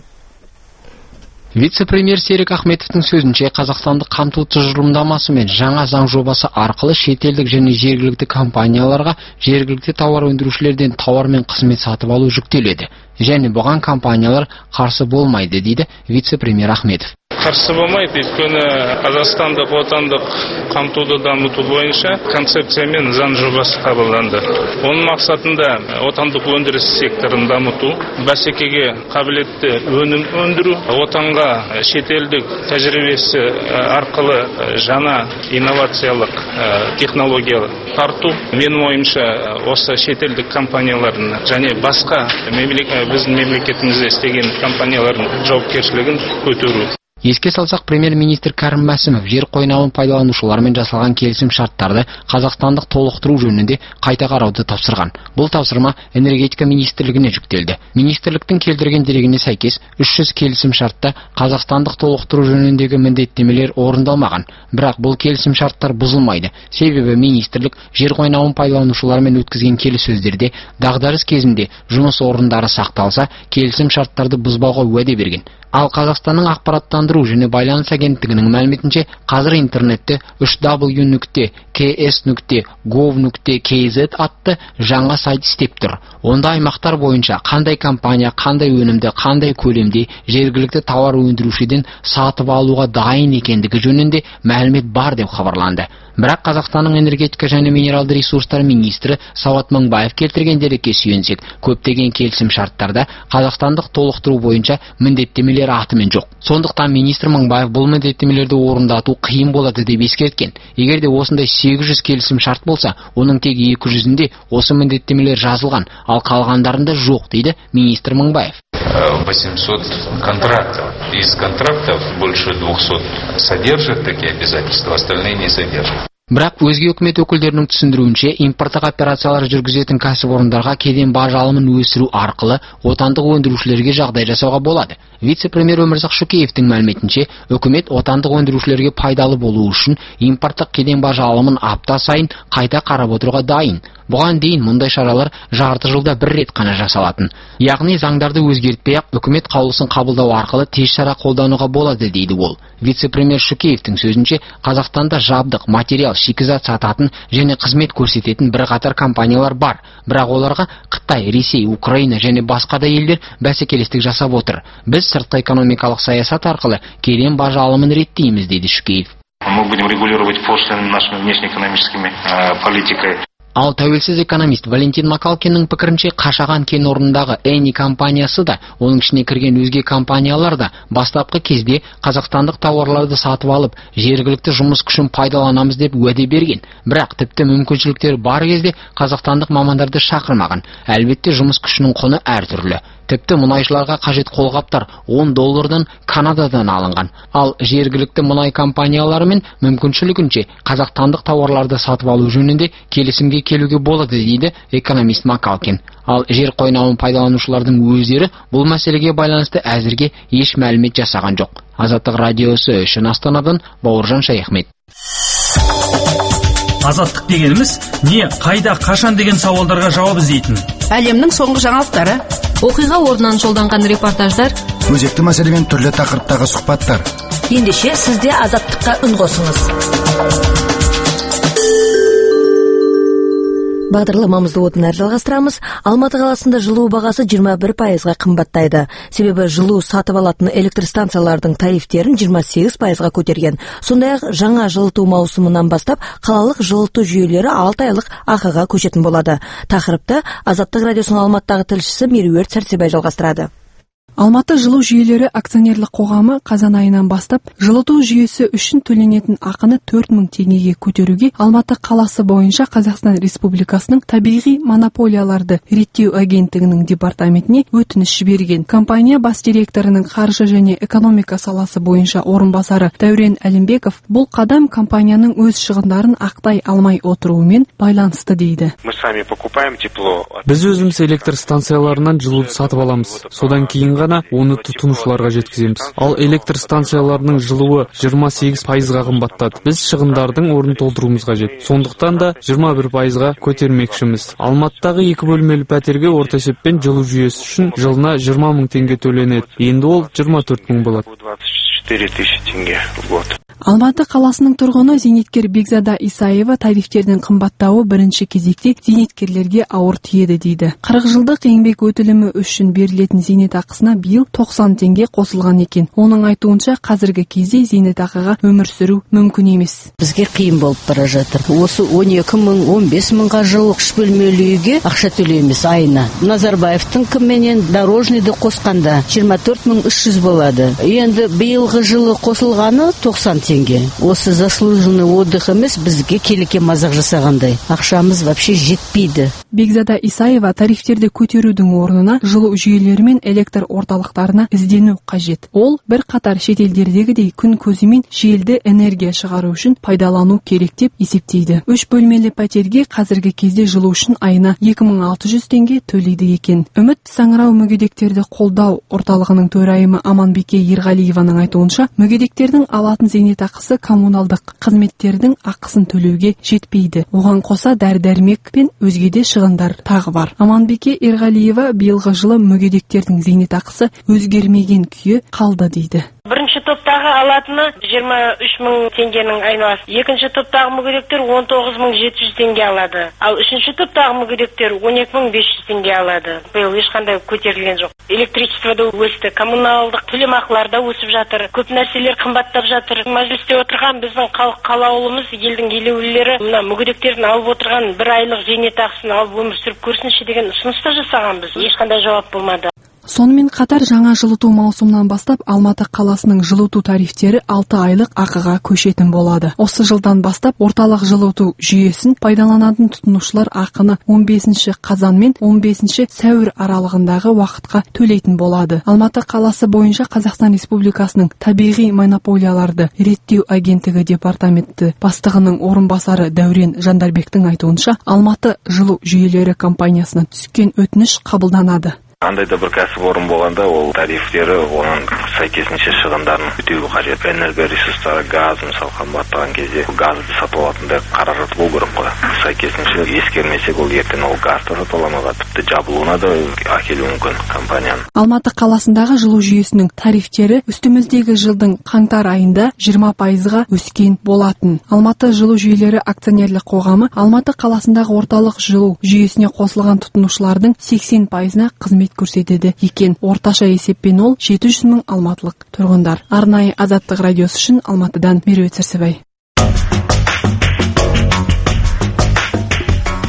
Вице-премьер Серік Ахметовтың сөзінше, қазақстандық қамту тұжырымдамасы мен жаңа заң жобасы арқылы шетелдік және жергілікті компанияларға жергілікті тауар өндірушілерден тауар мен қызмет сатып алу жүктеледі. Және бұған компаниялар қарсы болмайды, дейді вице-премьер Ахметов. Қарсы болмайды, өйткені қазақстандық отандық қамтуды дамыту бойынша концепциямен заң жобасы қабылданды. Оның мақсатында отандық өндіріс секторын дамыту, бәсекеге қабілетті өнім өндіру, отанға шетелдік тәжірибесі арқылы жаңа инновациялық технологиялар тарту. Менің ойымша, осы шетелдік компаниялардың және басқа біздің мемлекетімізде істеген компаниялардың жауапкершілігін көтеру. Еске салсақ, премьер-министр Кәрім Мәсімов жер қойнауын пайдаланушылармен жасалған келісім шарттарды қазақстандық толықтыру жөнінде қайта қарауды тапсырған. Бұл тапсырма энергетика министрлігіне жүктелді. Министрліктің келтірген дерегіне сәйкес үш жүз келісім шартта қазақстандық толықтыру жөніндегі міндеттемелер орындалмаған. Бірақ бұл келісім шарттар бұзылмайды. Себебі министрлік жер қойнауын пайдаланушылармен өткізген келіссөздерде дағдарыс кезінде жұмыс орындары сақталса, келісім шарттарды бұзбауға уәде берген. Ал Қазақстанның ақпараттандыру және байланыс агенттігінің мәліметінше, қазір интернетте үш дабл ю нүкте ке эс нүкте гов нүкте кей зет атты жаңа сайт істеп тұр. Онда аймақтар бойынша қандай компания, қандай өнімді, қандай көлемде жергілікті тауар өндірушіден сатып алуға дайын екендігі жөнінде мәлімет бар деп хабарланды. Бірақ Қазақстанның энергетика және минералды ресурстар министрі Сауат Мыңбаев келтірген дерекке сүйенсек, көптеген келісім шарттарда қазақстандық толықтыру бойынша міндеттемелер атымен жоқ. Сондықтан министр Мыңбаев бұл міндеттемелерді орындату қиын болады деп ескерткен. Егер де осындай сегіз жүз келісім шарт болса, оның тек екі жүзінде осы міндеттемелер жазылған, ал қалғандарында жоқ, дейді министр Мыңбаев. восемьсот контрактов. Из контрактов больше двухсот содержат такие обязательства, остальные не содержат. Бірақ өзге үкімет өкілдерінің түсіндіруінше, импорттық операциялар жүргізетін кәсіпорындарға кеден баж алымын өсіру арқылы отандық өндірушілерге жағдай жасауға болады. Вице-премьер Өмірзақ Шөкеевтің мәліметінше, үкімет отандық өндірушілерге пайдалы болу үшін импорттық кеден баж алымын апта сайын қайта қарап отыруға дайын. Бұған дейін мұндай шаралар жарты жылда бір рет қана жасалатын. Яғни заңдарды өзгертпей-ақ үкімет қаулысын қабылдау арқылы тез шара қолдануға болады, дейді ол. Вице-премьер Шөкеевтің сөзінше, Қазақстанда жабдық, материал, шикізат сататын және қызмет көрсететін бірқатар компаниялар бар. Бірақ оларға Қытай, Ресей, Украина және басқа да елдер бәсекелестік жасап отыр. Біз сыртқы экономикалық саясат арқылы кеден баж алымын реттейміз, дейді Шөкеев. Мы будем регулировать пошлины нашими внешнеэкономическими политикой. Ал тәуелсіз экономист Валентин Макалкиннің пікірінше Қашаған кен орнындағы Эни компаниясы да, оның ішіне кірген өзге компаниялар да бастапқы кезде қазақстандық тауарларды сатып алып, жергілікті жұмыс күшін пайдаланамыз деп уәде берген. Бірақ тіпті мүмкіншіліктер бар кезде қазақстандық мамандарды шақырмаған. Әлбетте жұмыс күшінің құны әртүрлі. Тіпті мұнайшыларға қажет қолғаптар он доллардан Канададан алынған. Ал жергілікті мұнай компанияларымен мүмкіншілігінше қазақстандық тауарларды сатып алу жөнінде келісімге келуге болады дейді экономист Макалкин. Ал жер қойнауын пайдаланушылардың өздері бұл мәселеге байланысты әзірге еш мәлімет жасаған жоқ. Азаттық радиосы үшін Астанадан Бауыржан Шаяхмет. Азаттық дегеніміз не, қайда, қашан деген сауалдарға жауап іздейтін. Әлемнің соңғы жаңалықтары, оқиға орнынан жолданған репортаждар, өзекті мәселемен түрлі тақырыптағы сұхбаттар. Ендеше сізде азаттыққа үн қосыңыз. Бағдарламамызды одан әрі жалғастырамыз. Алматы қаласында жылу бағасы жиырма бір пайызға қымбаттайды. Себебі жылу сатып алатын электр станциялардың тарифтерін жиырма сегіз пайызға көтерген. Сондай-ақ жаңа жылыту маусымынан бастап қалалық жылыту жүйелері алты айлық ақыға көшетін болады. Тақырыпты Азаттық радиосының Алматыдағы тілшісі Меруерт Сәрсебай жалғастырады. Алматы жылу жүйелері акционерлік қоғамы қазан айынан бастап жылыту жүйесі үшін төленетін ақыны төрт мың теңгеге көтеруге Алматы қаласы бойынша Қазақстан Республикасының табиғи монополияларды реттеу агенттігінің департаментіне өтініш жіберген. Компания бас директорының қаржы және экономика саласы бойынша орынбасары Дәурен Әлімбеков бұл қадам компанияның өз шығындарын ақтай алмай отыруымен байланысты дейді. Біз өзіміз электр станцияларынан жылуды сатып аламыз. Содан кейін оны тұтынушыларға жеткіземіз. Ал электр станцияларының жылуы жиырма сегіз пайызға қымбаттады. Біз шығындардың орнын толтыруымыз қажет. Сондықтан да жиырма бір пайызға көтермекшіміз. Алматыдағы екі бөлмелі пәтерге орта есеппен жылу жүйесі үшін жылына жиырма мың теңге төленеді. Енді ол жиырма төрт мың болады. Алматы қаласының тұрғыны зейнеткер Бекзада Исаева тарифтердің қымбаттауы бірінші кезекте зейнеткерлерге ауыр тиеді дейді. қырық жылдық еңбек өтілімі үшін берілетін зейнетақысына биыл тоқсан теңге қосылған екен. Оның айтуынша қазіргі кезде зейнетақыға өмір сүру мүмкін емес. Бізге қиын болып бара жатыр. Осы он екі мың он бес мыңға жуық үш бөлмелі үйге ақша төлейміз айына. Назарбаевтың кімменен дорожныйды қосқанда жиырма төрт мың үш жүз болады. Енді биылғы жылы қосылғаны тоқсан теңге. Осы заслуженный отдых емес, бізге келеке мазақ жасағандай. Ақшамыз вообще жетпейді. Бекзада Исаева тарифтерді көтерудің орнына жылу жүйелері мен электр орталықтарына іздену қажет. Ол бір қатар шетелдердегідей күн көзімен желді энергия шығару үшін пайдалану керек деп есептейді. Үш бөлмелі пәтерге қазіргі кезде жылу үшін айына екі мың алты жүз теңге төлейді екен. Үміт саңырау мүгедектерді қолдау орталығының төрайымы Аманбике Ерғалиеваның айтуынша, мүгедектердің алатын зейнетақысы коммуналдық қызметтердің ақысын төлеуге жетпейді. Оған қоса дәрі-дәрмек пен өзге де шығындар тағы бар. Аманбике Ерғалиева биылғы жылы мүгедектердің зейнетақысы өзгермеген күйі қалды дейді. Бірінші топтағы алатыны жиырма үш мың теңгенің айналасы. Екінші топтағы мүгедектер он тоғыз мың жеті жүз теңге алады. Ал үшінші топтағы мүгедектер он екі мың бес жүз теңге алады. Биыл ешқандай көтерілген жоқ. Электричество да өсті, коммуналдық төлемақылар да өсіп жатыр. Көп нәрселер қымбаттап жатыр. Мәжілісте отырған біздің халық қалаулымыз, елдің елеулілері мына мүгедектердің алып отырған бір айлық зейнетақысын алып өмір сүріп көрсінші деген ұсыныс та жасағанбыз. Ешқандай жауап болмады. Сонымен қатар жаңа жылыту маусымынан бастап Алматы қаласының жылыту тарифтері алты айлық ақыға көшетін болады. Осы жылдан бастап орталық жылыту жүйесін пайдаланатын тұтынушылар ақыны он бесінші қазан мен он бесінші сәуір аралығындағы уақытқа төлейтін болады. Алматы қаласы бойынша Қазақстан Республикасының табиғи монополияларды реттеу агенттігі департаменті бастығының орынбасары Дәурен Жандарбектің айтуынша, Алматы жылу жүйелері компаниясына түскен өтініш қабылданады. Қандай да бір кәсіпорын болғанда, ол тарифтері оның сәйкесінше шығындарын өтеуі қажет. Энергия ресурстары, газ мысалы қымбаттаған кезде газды сатып алатындай қаражат болу керек қой. Сәйкесінше ескермесек, ол ертең ол газды сатып аламауға, тіпті жабылуына да әкелуі мүмкін компанияның. Алматы қаласындағы жылу жүйесінің тарифтері үстіміздегі жылдың қаңтар айында жиырма пайызға өскен болатын. Алматы жылу жүйелері акционерлік қоғамы Алматы қаласындағы орталық жылу жүйесіне қосылған тұтынушылардың сексен пайызына қызмет көрсетеді екен. Орташа есеппен ол жеті жүз мың алматылық тұрғындар. Арнайы Азаттық радиосы үшін Алматыдан Меруерт Сәрсебай.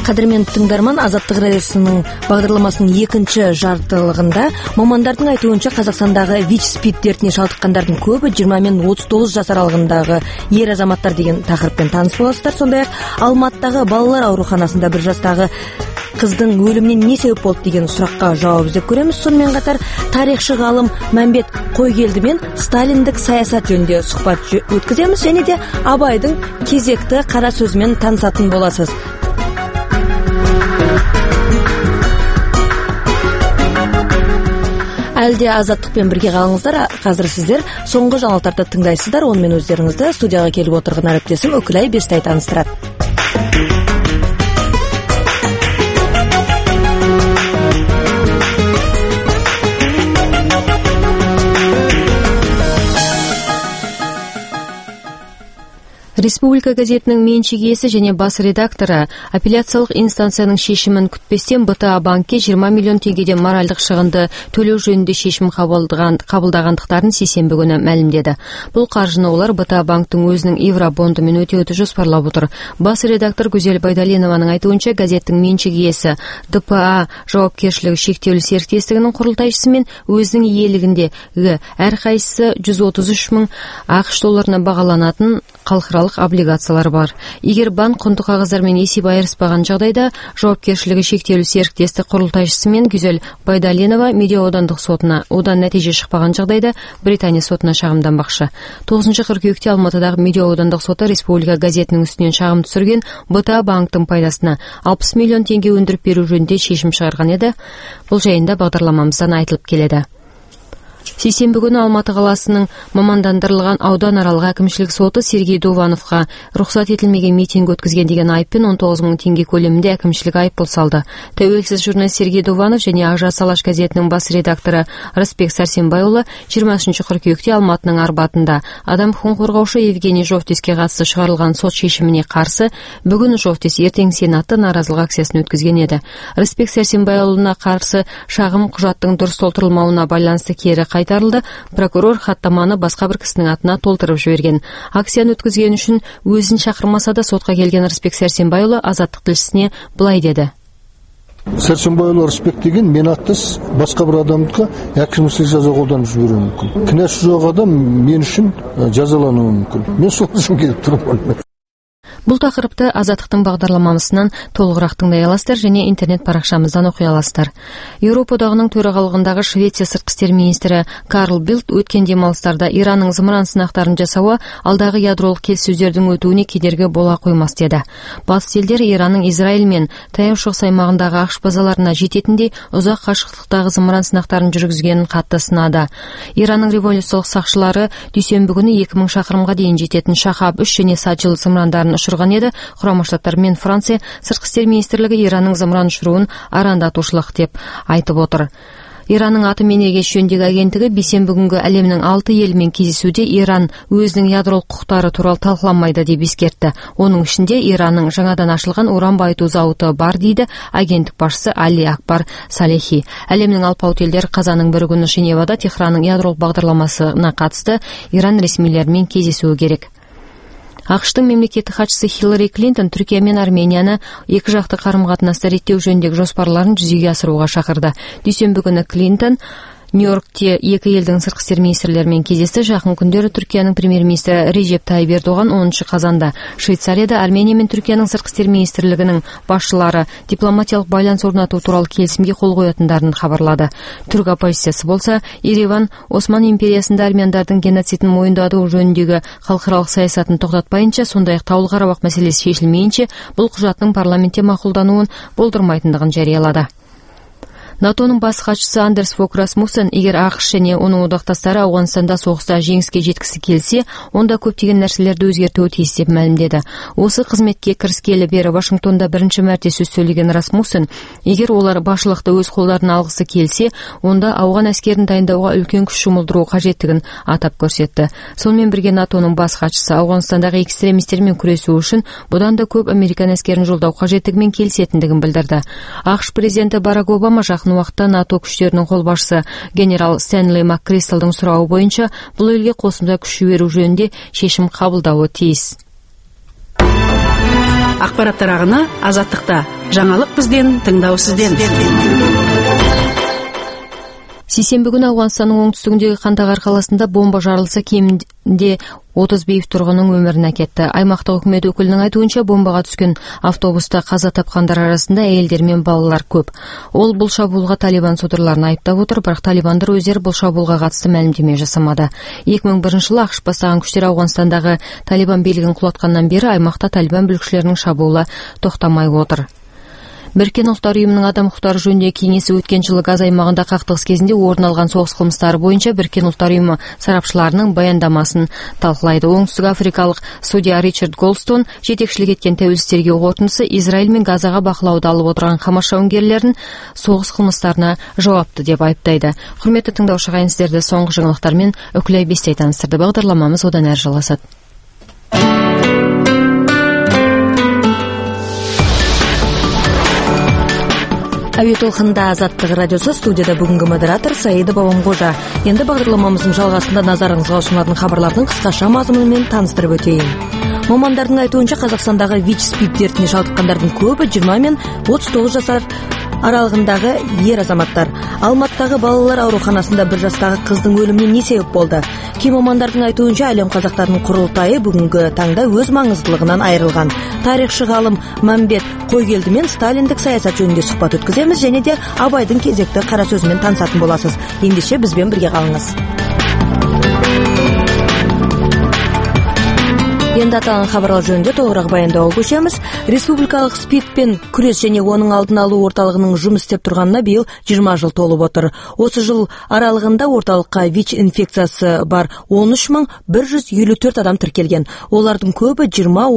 Қадірмен тыңдарман, Азаттық радиосының бағдарламасының екінші жартылығында мамандардың айтуынша Қазақстандағы ВИЧ-СПИД дертіне шалдыққандардың көбі жиырма мен отыз тоғыз жас аралығындағы ер азаматтар деген тақырыппен таныс боласыздар. Сондай-ақ Алматыдағы балалар ауруханасында бір жастағы қыздың өліміне не себеп болды деген сұраққа жауап іздеп көреміз. Сонымен қатар тарихшы ғалым Мәмбет Қойгелдімен сталиндік саясат жөнінде сұхбат өткіземіз, және де Абайдың кезекті қара сөзімен танысатын боласыз. Әлде Азаттықпен бірге қалыңыздар. Қазір сіздер соңғы жаңалықтарды тыңдайсыздар. Онымен өздеріңізді студияға келіп отырған әріптесім Өкілай Бестай таныстырады. Республика газетінің меншік иесі және бас редакторы апелляциялық инстанцияның шешімін күтпестен БТА банкке жиырма миллион теңгеден моральдық шығынды төлеу жөнінде шешім қабылдағандықтарын сейсенбі күні мәлімдеді. Бұл қаржыны олар БТА банктың өзінің евробондымен өтеуді жоспарлап отыр. Бас редактор Гүзел Байдалинованың айтуынша, газеттің меншік иесі ДПА жауапкершілігі шектеулі серіктестігінің құрылтайшысы мен өзінің иелігіндегі әрқайсысы жүз отыз үш мың ақш долларына бағаланатын халықаралық облигациялар бар. Егер банк құнды қағаздармен есеп айырыспаған жағдайда, жауапкершілігі шектеулі серіктестік құрылтайшысы мен Гүзел Байдалинова медиа аудандық сотына, одан нәтиже шықпаған жағдайда Британия сотына шағымданбақшы. тоғызыншы қыркүйекте Алматыдағы медиа аудандық соты Республика газетінің үстінен шағым түсірген БТА банктың пайдасына алпыс миллион теңге өндіріп беру жөнінде шешім шығарған еді. Бұл жайында бағдарламамыздан айтылып келеді. Сейсенбі күні Алматы қаласының мамандандырылған ауданаралық әкімшілік соты Сергей Довановқа рұқсат етілмеген митинг өткізген деген айыппен он тоғыз мың теңге көлемінде әкімшілік айыппұл салды. Тәуелсіз журналист Сергей Дованов және Ақжас Алаш газетінің бас редакторы Рысбек Сәрсенбайұлы жиырмасыншы қыркүйекте Алматының Арбатында адам құқығын қорғаушы Евгений Жовтиске қатысты шығарылған сот шешіміне қарсы бүгін Жовтис ертең сенатты наразылық акциясын өткізген еді. Рысбек Сәрсенбайұлына қарсы шағым құжаттың дұрыс толтырылмауына байланысты кері қайтарылды. Прокурор хаттаманы басқа бір кісінің атына толтырып жіберген. Акцияны өткізген үшін өзін шақырмаса да сотқа келген Рысбек Сәрсенбайұлы Азаттық тілшісіне былай деді. Сәрсенбайұлы Рысбек деген мен аттас басқа бір адамдыққа әкімшілік жаза қолданып жіберуі мүмкін. Кінәсі жоқ адам мен үшін жазалануы мүмкін. Мен сол үшін келіп тұрмын. Бұл тақырыпты Азаттықтың бағдарламамызынан толығырақ тыңдай аласыздар және интернет парақшамыздан оқи аласыздар. Еуропа одағының төрағалығындағы Швеция сыртқы істер министрі Карл Билт өткен демалыстарда Иранның зымыран сынақтарын жасауы алдағы ядролық келіссөздердің өтуіне кедергі бола қоймас деді. Батыс елдер Иранның Израиль мен Таяу шығыс аймағындағы ақш базаларына жететіндей ұзақ қашықтықтағы зымыран сынақтарын жүргізгенін қатты сынады. Иранның революциялық сақшылары дүйсенбі күні екі мың шақырымға дейін жететін Шахаб үш және Саджил зымырандарын ұшырған еді. Құрама Штаттар мен Франция сыртқы істер министрлігі Иранның зымыран ұшыруын арандатушылық деп айтып отыр. Иранның атом энергиясы жөніндегі агенттігі бейсенбі күнгі әлемнің алты елімен кездесуде Иран өзінің ядролық құқықтары туралы талқыламайды деп ескертті. Оның ішінде Иранның жаңадан ашылған уран байыту зауыты бар дейді агенттік басшысы Али Акбар Салехи. Әлемнің алпауыт елдері қазанның бір күні Женевада Техранның ядролық бағдарламасына қатысты Иран ресмилерімен кездесуі керек. ақш-тың мемлекеттік хатшысы Хиллари Клинтон Түркия мен Арменияны екі жақты қарым-қатынасты реттеу жөніндегі жоспарларын жүзеге асыруға шақырды. Дүйсенбі күні Клинтон Нью-Йоркте екі елдің сыртқы істер министрлерімен кездесті. Жақын күндері Түркияның премьер-министрі Режеп Тайып Ердоған оныншы қазанда Швейцарияда Армения мен Түркияның сыртқы істер министрлігінің басшылары дипломатиялық байланыс орнату туралы келісімге қол қоятындарын хабарлады. Түрк оппозициясы болса, Ереван Осман империясында армяндардың геноцидін мойындату жөніндегі халықаралық саясатын тоқтатпайынша, сондай-ақ Таулы Қарабақ мәселесі шешілмейінше, бұл құжаттың парламентте мақұлдануын болдырмайтындығын жариялады. НАТОның бас хатшысы Андерс Фок Расмуссен, егер ақш және оның одақтастары Ауғанстанда соғыста жеңіске жеткісі келсе, онда көптеген нәрселерді өзгертуі тиіс деп мәлімдеді. Осы қызметке кіріскелі бері Вашингтонда бірінші мәрте сөз сөйлеген Расмуссен, егер олар басшылықты өз қолдарына алғысы келсе, онда ауған әскерін дайындауға үлкен күш жұмылдыру қажеттігін атап көрсетті. Сонымен бірге НАТОның бас хатшысы Ауғанстандағы экстремистермен күресу үшін бұдан да көп американ әскерін жолдау қажеттігімен келісетіндігін білдірді. ақш президенті Барак Обама жақын уақытта НАТО күштерінің қолбасшысы генерал Стэнли МакКристалдың сұрауы бойынша бұл елге қосымша күш жіберу жөнінде шешім қабылдауы тиіс. Ақпараттар ағыны Азаттықта. Жаңалық бізден, тыңдау сізден. Сейсенбі күні Ауғанстанның оңтүстігіндегі Қандағар қаласында бомба жарылысы кемінде отыз бейбіт тұрғынның өмірін әкетті. Аймақтық үкімет өкілінің айтуынша, бомбаға түскен автобуста қаза тапқандар арасында әйелдер мен балалар көп. Ол бұл шабуылға Талибан содырларын айыптап отыр, бірақ талибандар өздері бұл шабуылға қатысты мәлімдеме жасамады. екі мың бірінші жылы ақш бастаған күштер Ауғанстандағы Талибан билігін құлатқаннан бері аймақта талибан бүлікшілерінің шабуылы тоқтамай отыр. Біріккен ұлттар ұйымының адам құқықтары жөніндегі кеңесі өткен жылы Газа аймағында қақтығыс кезінде орын алған соғыс қылмыстары бойынша Біріккен ұлттар ұйымы сарапшыларының баяндамасын талқылайды. Оңтүстік африкалық судья Ричард Голдстон жетекшілік еткен тәуелсіз тергеу қорытындысы Израиль мен Газаға бақылауды алып отырған Хамас жауынгерлерін соғыс қылмыстарына жауапты деп айыптайды. Құрметті тыңдаушы ағайын, сіздерді соңғы жаңалықтармен Үкілай Бестай таныстырды. Бағдарламамыз одан әрі жалғасады. Әуе толқынында Азаттық радиосы, студияда бүгінгі модератор Саида Бабамқожа. Енді бағдарламамыздың жалғасында назарыңызға ұсынатын хабарлардың қысқаша мазмұнымен таныстырып өтейін. Мамандардың айтуынша, Қазақстандағы ВИЧ-СПИД дертіне шалдыққандардың көбі жиырма мен отыз тоғыз жасар аралығындағы ер азаматтар. Алматыдағы балалар ауруханасында бір жастағы қыздың өліміне не себеп болды? Кей мамандардың айтуынша, әлем қазақтарының құрылтайы бүгінгі таңда өз маңыздылығынан айырылған. Тарихшы ғалым Мәмбет Қойгелді мен сталиндік саясат жөнінде сұхбат өткіземіз, және де Абайдың кезекті қара сөзімен танысатын боласыз. Ендеше бізбен бірге қалыңыз. Енді аталған хабарлар жөнінде толығырақ баяндауға көшеміз. Республикалық СПИДпен күрес және оның алдын алу орталығының жұмыс істеп тұрғанына биыл жиырма жыл толып отыр. Осы жыл аралығында орталыққа ВИЧ инфекциясы бар он үш мың бір жүз елу төрт адам тіркелген. Олардың көбі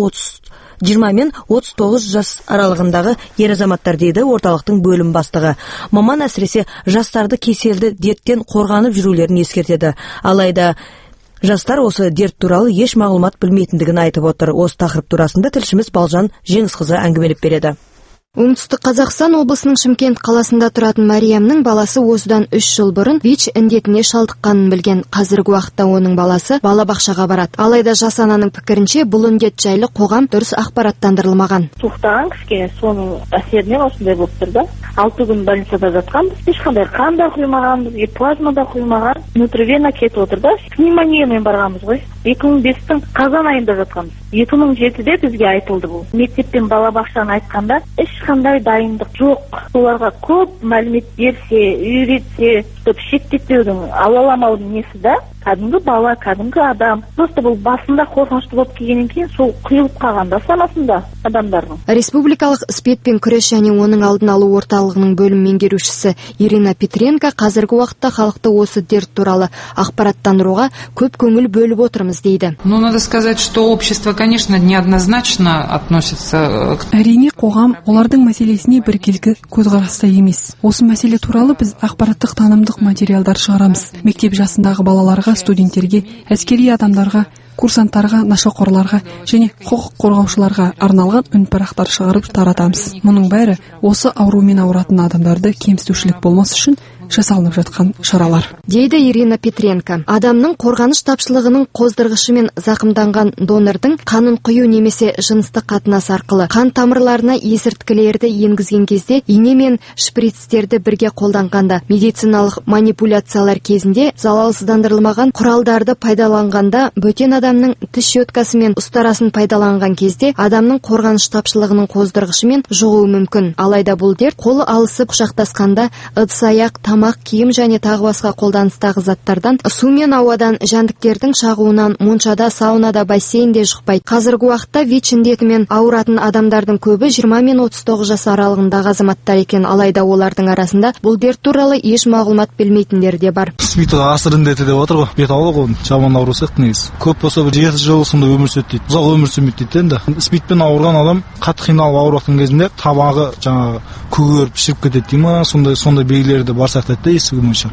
жиырма мен отыз тоғыз жас аралығындағы ер азаматтар, дейді орталықтың бөлім бастығы. Маман әсіресе жастарды кеселді дерттен қорғанып жүрулерін ескертеді. Алайда жастар осы дерт туралы еш мағлұмат білмейтіндігін айтып отыр. Осы тақырып турасында тілшіміз Балжан Жеңісқызы әңгімелеп береді. Оңтүстік Қазақстан облысының Шымкент қаласында тұратын Мариямның баласы осыдан үш жыл бұрын ВИЧ індетіне шалдыққанын білген. Қазіргі уақытта оның баласы балабақшаға барады. Алайда жас ананың пікірінше, бұл індет жайлы қоғам дұрыс ақпараттандырылмаған. Туқтаған кішкене соның әсерінен осындай болып тұрды. Алты күн больницада жатқанбыз, ешқандай қан да құймағанбыз, плазма да құймаған, внутривена кетіп отырды. Пневмониямен барғанбыз ғой. екі мың бестің қазан айында жатқанбыз. екі мың жетіде бізге айтылды бұл. Мектеппен балабақшаны айтқанда ешқандай дайындық жоқ. Оларға көп мәлімет берсе, үйретсе, шеттетпеудің, алаламаудың несі да, кәдімгі бала, кәдімгі адам. Просто бұл басында қорқынышты болып келгеннен кейін сол құйылып қалғанда санасында адамдардың. Республикалық СПИДпен күрес және оның алдын алу орталығының бөлім меңгерушісі Ирина Петренко қазіргі уақытта халықты осы дерт туралы ақпараттандыруға көп көңіл бөліп отырмыз, дейді. Ну, надо сказать, что общество, конечно, неоднозначно относится к... Әрине, қоғам олардың мәселесіне біркелкі көзқараста емес. Осы мәселе туралы біз ақпараттық танымдық материалдар шығарамыз. Мектеп жасындағы балаларға, студенттерге, әскери адамдарға, курсанттарға, нашақорларға және құқық қорғаушыларға арналған үнпарақтар шығарып таратамыз. Мұның бәрі осы аурумен ауыратын адамдарды кемсітушілік болмас үшін жасалынып жатқан шаралар, дейді Ирина Петренко. Адамның қорғаныш тапшылығының қоздырғышымен зақымданған донордың қанын құю немесе жыныстық қатынас арқылы қан тамырларына есірткілерді енгізген кезде ине мен шприцтерді бірге қолданғанда, медициналық манипуляциялар кезінде залалсыздандырылмаған құралдарды пайдаланғанда, бөтен адамның тіс щеткасы мен ұстарасын пайдаланған кезде адамның қорғаныш тапшылығының қоздырғышымен жұғуы мүмкін. Алайда бұл дерт қолы алысып құшақтасқанда, ыдыс-аяқ, тамақ, киім және тағы басқа қолданыстағы заттардан, су мен ауадан, жәндіктердің шағуынан, моншада, саунада, бассейнде жұқпайды. Қазіргі уақытта ВИЧ індетімен ауыратын адамдардың көбі жиырма мен отыз тоғыз жас аралығындағы азаматтар екен. Алайда олардың арасында бұл дерт туралы еш мағлұмат білмейтіндер де бар. СПИД асыр індеті деп отыр ғой. Бет аулы ғой, жаман ауру сияқты негізі. Көп болса бір жеті жыл сонда өмір сүреді дейді. Ұзақ өмір сүрмейді дейді енді. СПИДпен ауырған адам қатты қиналып ауырып жатқан кезінде табағы жаңағы көгеріп пішіп кетеді дей ма, сондай сондай белгілері бар сақтайды да естігім бойынша.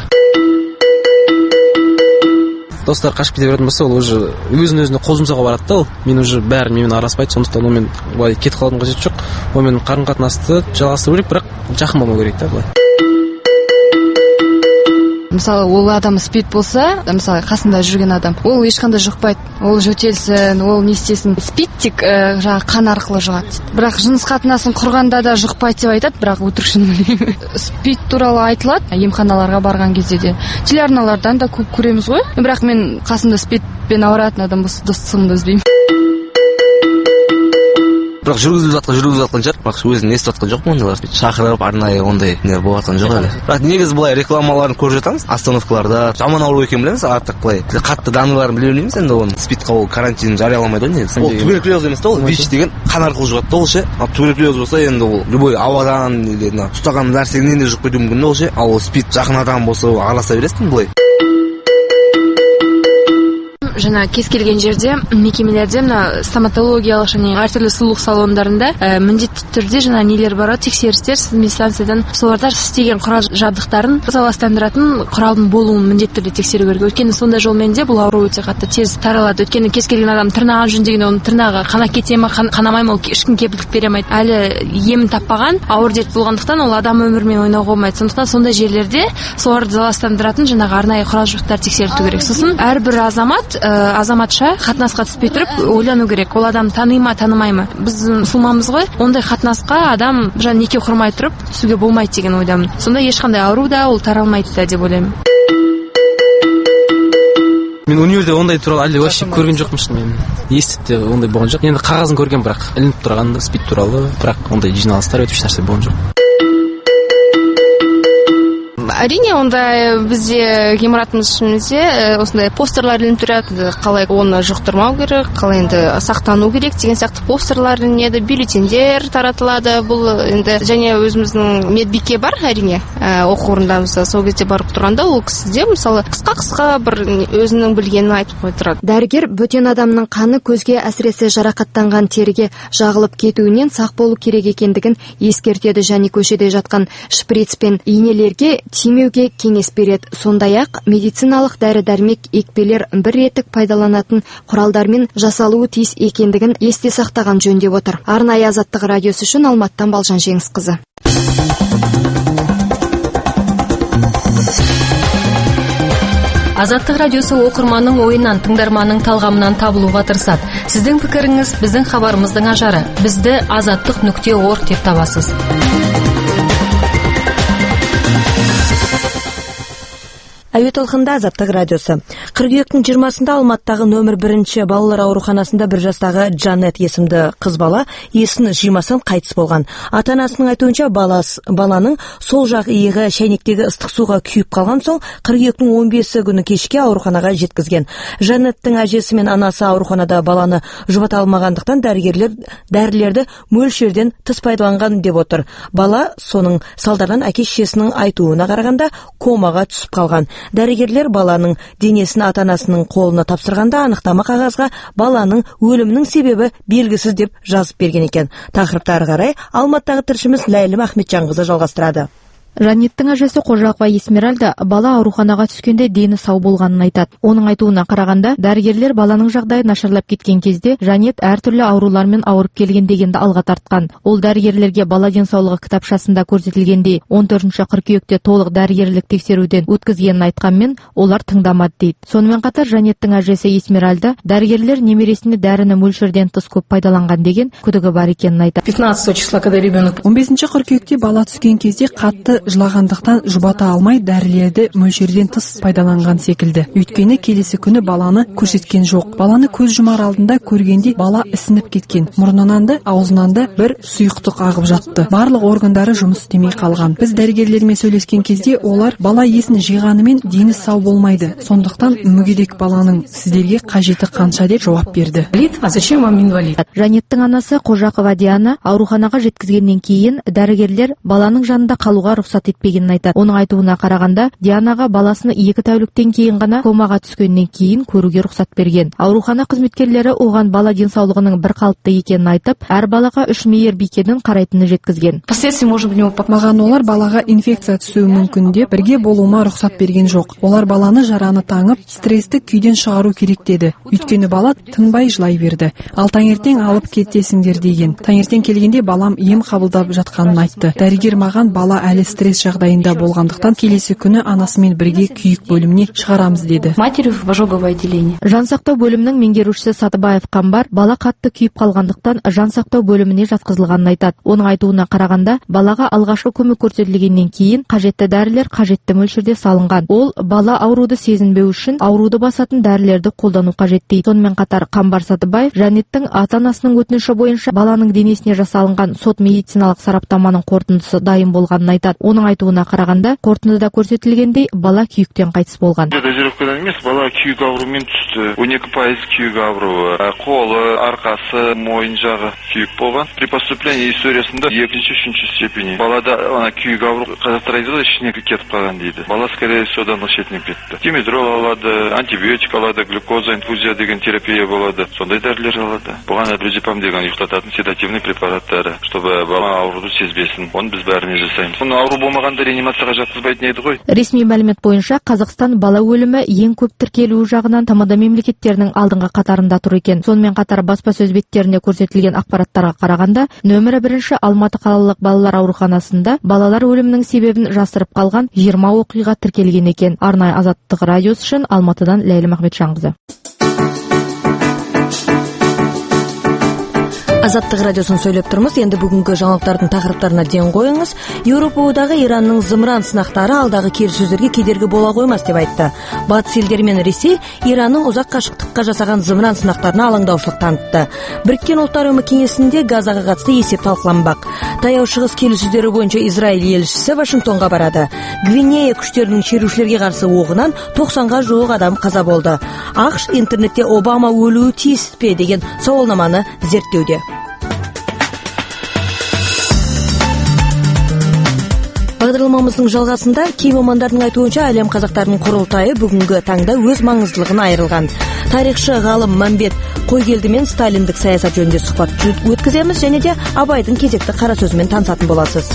Достар қашып кете беретін болса, ол уже өзін өзіне қол жұмсауға барады да, ол. Мен уже бәрі менімен араспайды, сондықтан онымен былай кетіп қалудың қажеті жоқ. Онымен қарым-қатынасты жалғастыру керек, бірақ жақын болмау керек та былай. Мысалы, ол адам спид болса, мысалы қасында жүрген адам, ол ешқандай жұқпайды. Ол жөтелсін, ол не істесін. Спид тек ә, жаңағы қан арқылы жұғады. Бірақ жыныс қатынасын құрғанда да жұқпайды деп айтады, бірақ өтірік шын білмеймін. Спид туралы айтылады емханаларға барған кезде де. Телеарналардан да көп көреміз ғой. Бірақ мен қасында спидпен ауыратын адам болса достығымды үзбеймін. Бірақ жүргізіліп жатқан жүргізіліп жатқан шығар, бірақ өзін естіп жатқан жоқпын ондайлар. Шақырып арнайы ондай не болып жатқан жоқ әлі. Бірақ негізі былай рекламаларын көріп жатамыз, остановкаларда. Жаман ауру екенін білеміз, артық былай қатты даныларын біле білмейміз енді оны. Спидқа ол карантин жарияламайды ғой негізі. Ол туберкулез емес та, ол ВИЧ деген қан арқылы жұғады да ол ше. Ал туберкулез болса енді ол любой ауадан или ұстаған нәрседен де жұғып кетуі мүмкін да ол ше. Ал ол спид жақын адам болса араласа бересің былай. Жаңа кез келген жерде мекемелерде мына стоматологиялық және әртүрлі сұлулық салондарында ә, міндетті түрде жаңа нелер бар, тексерістер сіздің станциядан соларда істеген құрал жабдықтарын заластандыратын құралдың болуын міндетті түрде тексеру керек. Өйткені сондай жолмен де бұл ауру өте қатты тез таралады. Өйткені кез келген адам тырнаған жүн деген оның тырнағы қана кете ме, қанамай ма, ешкім кепілдік бере алмайды. Әлі емін таппаған ауыр дерт болғандықтан ол адам өмірімен ойнауға болмайды. Сондықтан сондай жерлерде соларды заластандыратын жаңағы арнайы құрал жабдықтар тексерілу керек. Сосын әрбір азамат азаматша қатынасқа түспей тұрып ойлану керек, ол адам таный ма, танымай ма. Біздің мұсылманбыз ғой, ондай қатынасқа адам жаңа неке құрмай тұрып түсуге болмайды деген ойдамын. Сонда ешқандай ауру да ол таралмайды да деп ойлаймын. Мен универде ондай туралы әлде вообще көрген жоқпын шын, мен естіп те ондай болған жоқ. Енді қағазын көрген, бірақ ілініп тұрған спид туралы, бірақ ондай жиналыстар өтіп ешнәрсе болған жоқ. Әрине, ондай бізде ғимаратымыз ішімізде осындай постерлар ілініп тұрады, қалай оны жұқтырмау керек, қалай енді сақтану керек деген сияқты постерлар ілінеді, бюллетендер таратылады. Бұл енді және өзіміздің медбике бар, әрине, оқу орындамызда. Сол кезде барып тұрғанда ол кісіде мысалы қысқа-қысқа бір өзінің білгенін айтып қойып тұрады. Дәрігер бөтен адамның қаны көзге, әсіресе жарақаттанған теріге жағылып кетуінен сақ болу керек екендігін ескертеді және көшеде жатқан шприц пен инелерге тимеуге кеңес береді. Сондай-ақ медициналық дәрі-дәрмек, екпелер бір реттік пайдаланатын құралдармен жасалуы тиіс екендігін есте сақтаған жөн деп отыр. Арнайы Азаттық радиосы үшін Алматыдан Балжан Жеңісқызы. Азаттық радиосы оқырманның ойынан, тыңдарманның талғамынан табылуға тырысады. Сіздің пікіріңіз біздің хабарымыздың ажары. Бізді азаттық нүкте орг деп табасыз. Әуе толқында Азаттық радиосы. Қыркүйектің жиырмасында Алматыдағы нөмір бірінші балалар ауруханасында бір жастағы Джанет есімді қыз бала есін жимастан қайтыс болған. Ата-анасының айтуынша балас, баланың сол жақ иығы шәйнектегі ыстық суға күйіп қалған соң қыркүйектің он бесі күні кешке ауруханаға жеткізген. Жанеттің әжесі мен анасы ауруханада баланы жұбата алмағандықтан дәрігерлер дәрілерді мөлшерден тыс пайдаланған деп отыр. Бала соның салдарынан әке-шешесінің айтуына қарағанда комаға түсіп қалған. Дәрігерлер баланың денесін ата-анасының қолына тапсырғанда анықтама қағазға баланың өлімінің себебі белгісіз деп жазып берген екен. Тақырыпты ары қарай Алматыдағы тілшіміз Ләйлім Ахметжанқызы жалғастырады. Жанеттің әжесі Қожақова Есмералда бала ауруханаға түскенде дені сау болғанын айтады. Оның айтуына қарағанда, дәрігерлер баланың жағдайы нашарлап кеткен кезде Жанет әртүрлі аурулармен ауырып келген дегенді алға тартқан. Ол дәрігерлерге бала денсаулығы кітапшасында көрсетілгендей он төртінші қыркүйекте толық дәрігерлік тексеруден өткізгенін айтқанмен, олар тыңдамады дейді. Сонымен қатар Жанеттің әжесі Есмералда дәрігерлер немересіне дәріні мөлшерден тыс көп пайдаланған деген күдігі бар екенін айтады. пятнадцатого числа, когда ребенок он бесінші қыркүйекте бала түскен кезде қатты жылағандықтан жұбата алмай дәрілерді мөлшерден тыс пайдаланған секілді. Өйткені келесі күні баланы көрсеткен жоқ. Баланы көз жұмар алдында көргенде бала ісініп кеткен. Мұрнынан да, аузынан да бір сұйықтық ағып жатты. Барлық органдары жұмыс істемей қалған. Біз дәрігерлермен сөйлескен кезде олар бала есін жиғанымен дені сау болмайды. Сондықтан мүгедек баланың сіздерге қажеті қанша деп жауап берді. А зачем вам инвалид? Жанеттің анасы Қожақова Диана ауруханаға жеткізгеннен кейін дәрігерлер баланың жанында қалуға рұқсат етпегенін айтады. Оның айтуына қарағанда, Дианаға баласыны екі тәуліктен кейін ғана комаға түскеннен кейін көруге рұқсат берген. Аурухана қызметкерлері оған бала денсаулығының бір қалыпты екенін айтып, әр балаға үш мейірбикенің қарайтыны жеткізген. Маған олар балаға инфекция түсуі мүмкін деп бірге болуыма рұқсат берген жоқ. Олар баланы жараны таңып, стрессті күйден шығару керек деді. Өйткені бала тынбай жылай берді. Ал таңертең алып кетесіңдер деген. Таңертең келгенде балам ем қабылдап жатқанын айтты. Дәрігер маған бала әлі стресс жағдайында болғандықтан келесі күні анасымен бірге күйік бөліміне шығарамыз деді. Матери в ожоговое отделение. Жансақтау бөлімінің меңгерушісі Сатыбаев Қамбар бала қатты күйіп қалғандықтан жансақтау бөліміне жатқызылғанын айтады. Оның айтуына қарағанда, балаға алғашқы көмек көрсетілгеннен кейін қажетті дәрілер қажетті мөлшерде салынған. Ол бала ауруды сезінбеу үшін ауруды басатын дәрілерді қолдану қажет дейді. Сонымен қатар Қамбар Сатыбаев Жанеттің ата-анасының өтініші бойынша баланың денесіне жасалынған сот медициналық сараптаманың қорытындысы дайын болғанын айтады. Оның айтуына қарағанда, қорытындыда көрсетілгендей бала күйіктен қайтыс болған. Дозировкадан емес, бала күйік ауруымен түсті. он екі пайыз күйік ауруы, қолы, арқасы, мойын жағы күйік болған. При поступлении историясында екінші, үшінші степени. Балада ана күйік ауру, қазақтар айтады, ішіне кетіп қалған дейді. Бала скорее содан шетінеп кетті. Димедрол алады, антибиотик алады, глюкоза инфузия деген терапия болады. Сондай дәрілер алады. Бұған адрезепам деген ұйықтататын седативный препараттары, чтобы бала ауруды сезбесін. Оны біз бәріне жасаймыз. Оны ауру болмағанда реанимацияға жатқызбайтын еді ғой. Ресми мәлімет бойынша Қазақстан бала өлімі ең көп тіркелуі жағынан тмд мемлекеттерінің алдыңғы қатарында тұр екен. Сонымен қатар баспасөз беттерінде көрсетілген ақпараттарға қарағанда, нөмірі бірінші Алматы қалалық балалар ауруханасында балалар өлімінің себебін жасырып қалған жиырма оқиға тіркелген екен. Арнайы Азаттық радиосы үшін Алматыдан Ләйлім Ахметжанқызы. Азаттық радиосын сөйлеп тұрмыз. Енді бүгінгі жаңалықтардың тақырыптарына ден қойыңыз. Еуропа одағы Иранның зымыран сынақтары алдағы келіссөздерге кедергі бола қоймас деп айтты. Батыс елдері мен Ресей Иранның ұзақ қашықтыққа жасаған зымыран сынақтарына алаңдаушылық танытты. Біріккен ұлттар ұйымы кеңесінде Газаға қатысты есеп талқыланбақ. Таяу шығыс келіссөздері бойынша Израиль елшісі Вашингтонға барады. Гвинея күштерінің шерушілерге қарсы оғынан тоқсанға жуық адам қаза болды. ақш интернетте Обама өлуі тиіс пе деген сауалнаманы зерттеуде. Бағдарламамыздың жалғасында кей мамандардың айтуынша әлем қазақтарының құрылтайы бүгінгі таңда өз маңыздылығына айырылған. Тарихшы ғалым Мәмбет Қойгелді мен сталиндік саясат жөнінде сұхбат өткіземіз, және де Абайдың кезекті қара сөзімен танысатын боласыз.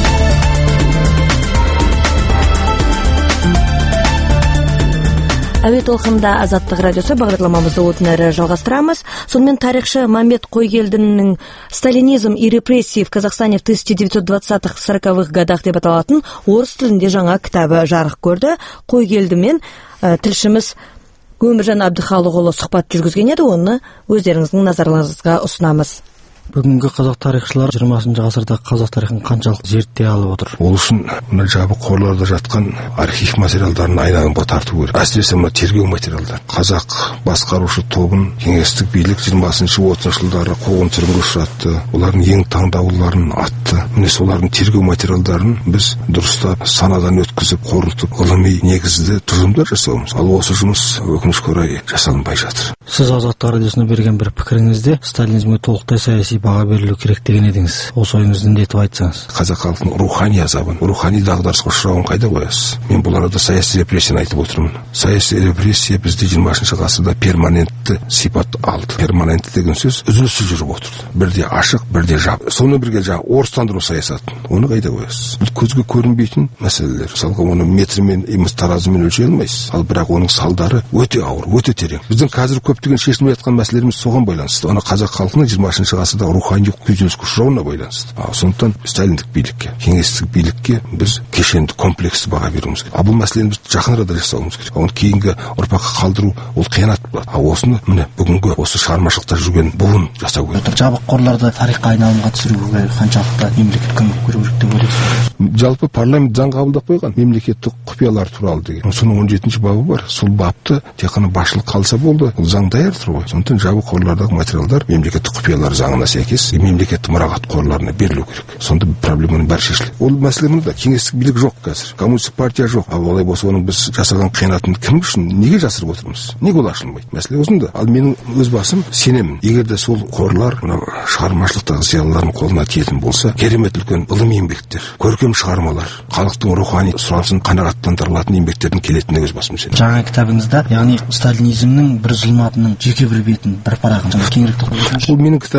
Әуе толқында Азаттық радиосы бағдарламамызды одан әрі жалғастырамыз. Сонымен тарихшы Мәмбет Қойгелдінің «Сталинизм и репрессии в Казахстане в тысяча девятьсот двадцатых-сороковых годах» деп аталатын орыс тілінде жаңа кітабы жарық көрді. Қойгелдімен ә, тілшіміз Өміржан Абдыхалықұлы сұхбат жүргізген еді, оны өздеріңіздің назарларыңызға ұсынамыз. Бүгінгі қазақ тарихшылар жиырмасыншы ғасырда қазақ тарихын қаншалық зерттей алып отыр? Ол үшін мына жабық қорларда жатқан архив материалдарын айналымға тарту керек. Әсіресе мына тергеу материалдар. Қазақ басқарушы тобын кеңестік билік жиырмасыншы отызыншы жылдары қуғын-сүргінге ұшыратты. Олардың ең таңдаулыларын атты. Міне солардың тергеу материалдарын біз дұрыстап санадан өткізіп, қорытып, ғылыми негізді тұжырымдар жасауымыз. Ал осы жұмыс өкінішке орай жасалынбай жатыр. Сіз Азаттық радиосына берген бір пікіріңізде сталинизмге толықтай саяси баға берілу керек деген едіңіз. Осы ойыңызды індетіп айтсаңыз. Қазақ халқының рухани азабын, рухани дағдарысқа ұшырауын қайда қоясыз? Мен бұл арада саяси репрессияны айтып отырмын. Саяси репрессия бізде жиырмасыншы ғасырда перманентті сипат алды. Перманентті деген сөз үзіліссіз жүріп отырды. Бірде ашық, бірде жабық. Сонымен бірге жаңағы орыстандыру саясатын. Оны қайда қоясыз? Бұл көзге көрінбейтін мәселелер. Мысалға оны метрмен, емес таразымен өлшей алмайсыз. Ал бірақ оның салдары өте ауыр, өте терең. Біздің қазір көптеген шешілмей жатқан мәселелеріміз соған байланысты. Оны қазақ халқының жиырмасыншы ғасырда рухани күйзеліске ұшырауына байланысты. А сондықтан сталиндік билікке, кеңестік билікке біз кешенді комплексті баға беруіміз керек. А бұл мәселені біз жақын арада жасауымыз керек. Оны кейінгі ұрпаққа қалдыру ол қиянат болады. А осыны міне бүгінгі осы шығармашылықта жүрген буын жасау керек. Жабық қорларды тарихқа айналымға түсіруге қаншалықты мемлекет көмек беру керек деп ойлайсыз? Жалпы парламент заң қабылдап қойған мемлекеттік құпиялар туралы деген. Соның он жетінші бабы бар. Сол бапты тек қана басшылық қалса болды. Ол заң даяр тұр ғой. Сондықтан жабық қорлардағы материалдар мемлекеттік құпиялар заңына сәйкес мемлекеттік мұрағат қорларына берілу керек. Сонда проблеманың бәрі шешіледі. Ол мәселе мында кеңестік билік жоқ қазір. Коммунистік партия жоқ. Ал олай болса оның біз жасаған қиянатын кім үшін неге жасырып отырмыз? Неге ол ашылмайды? Мәселе осында. Ал менің өз басым сенемін. Егер де сол қорлар мына шығармашылықтағы зиялылардың қолына тиетін болса, керемет үлкен ғылыми еңбектер, көркем шығармалар, халықтың рухани сұранысын қанағаттандырылатын еңбектердің келетініне өз басым сенемін. Жаңа кітабыңызда, яғни сталинизмнің бір зұлматының жеке бір бетін, бір парағын кеңірек тоқталып ол менің кітабым мына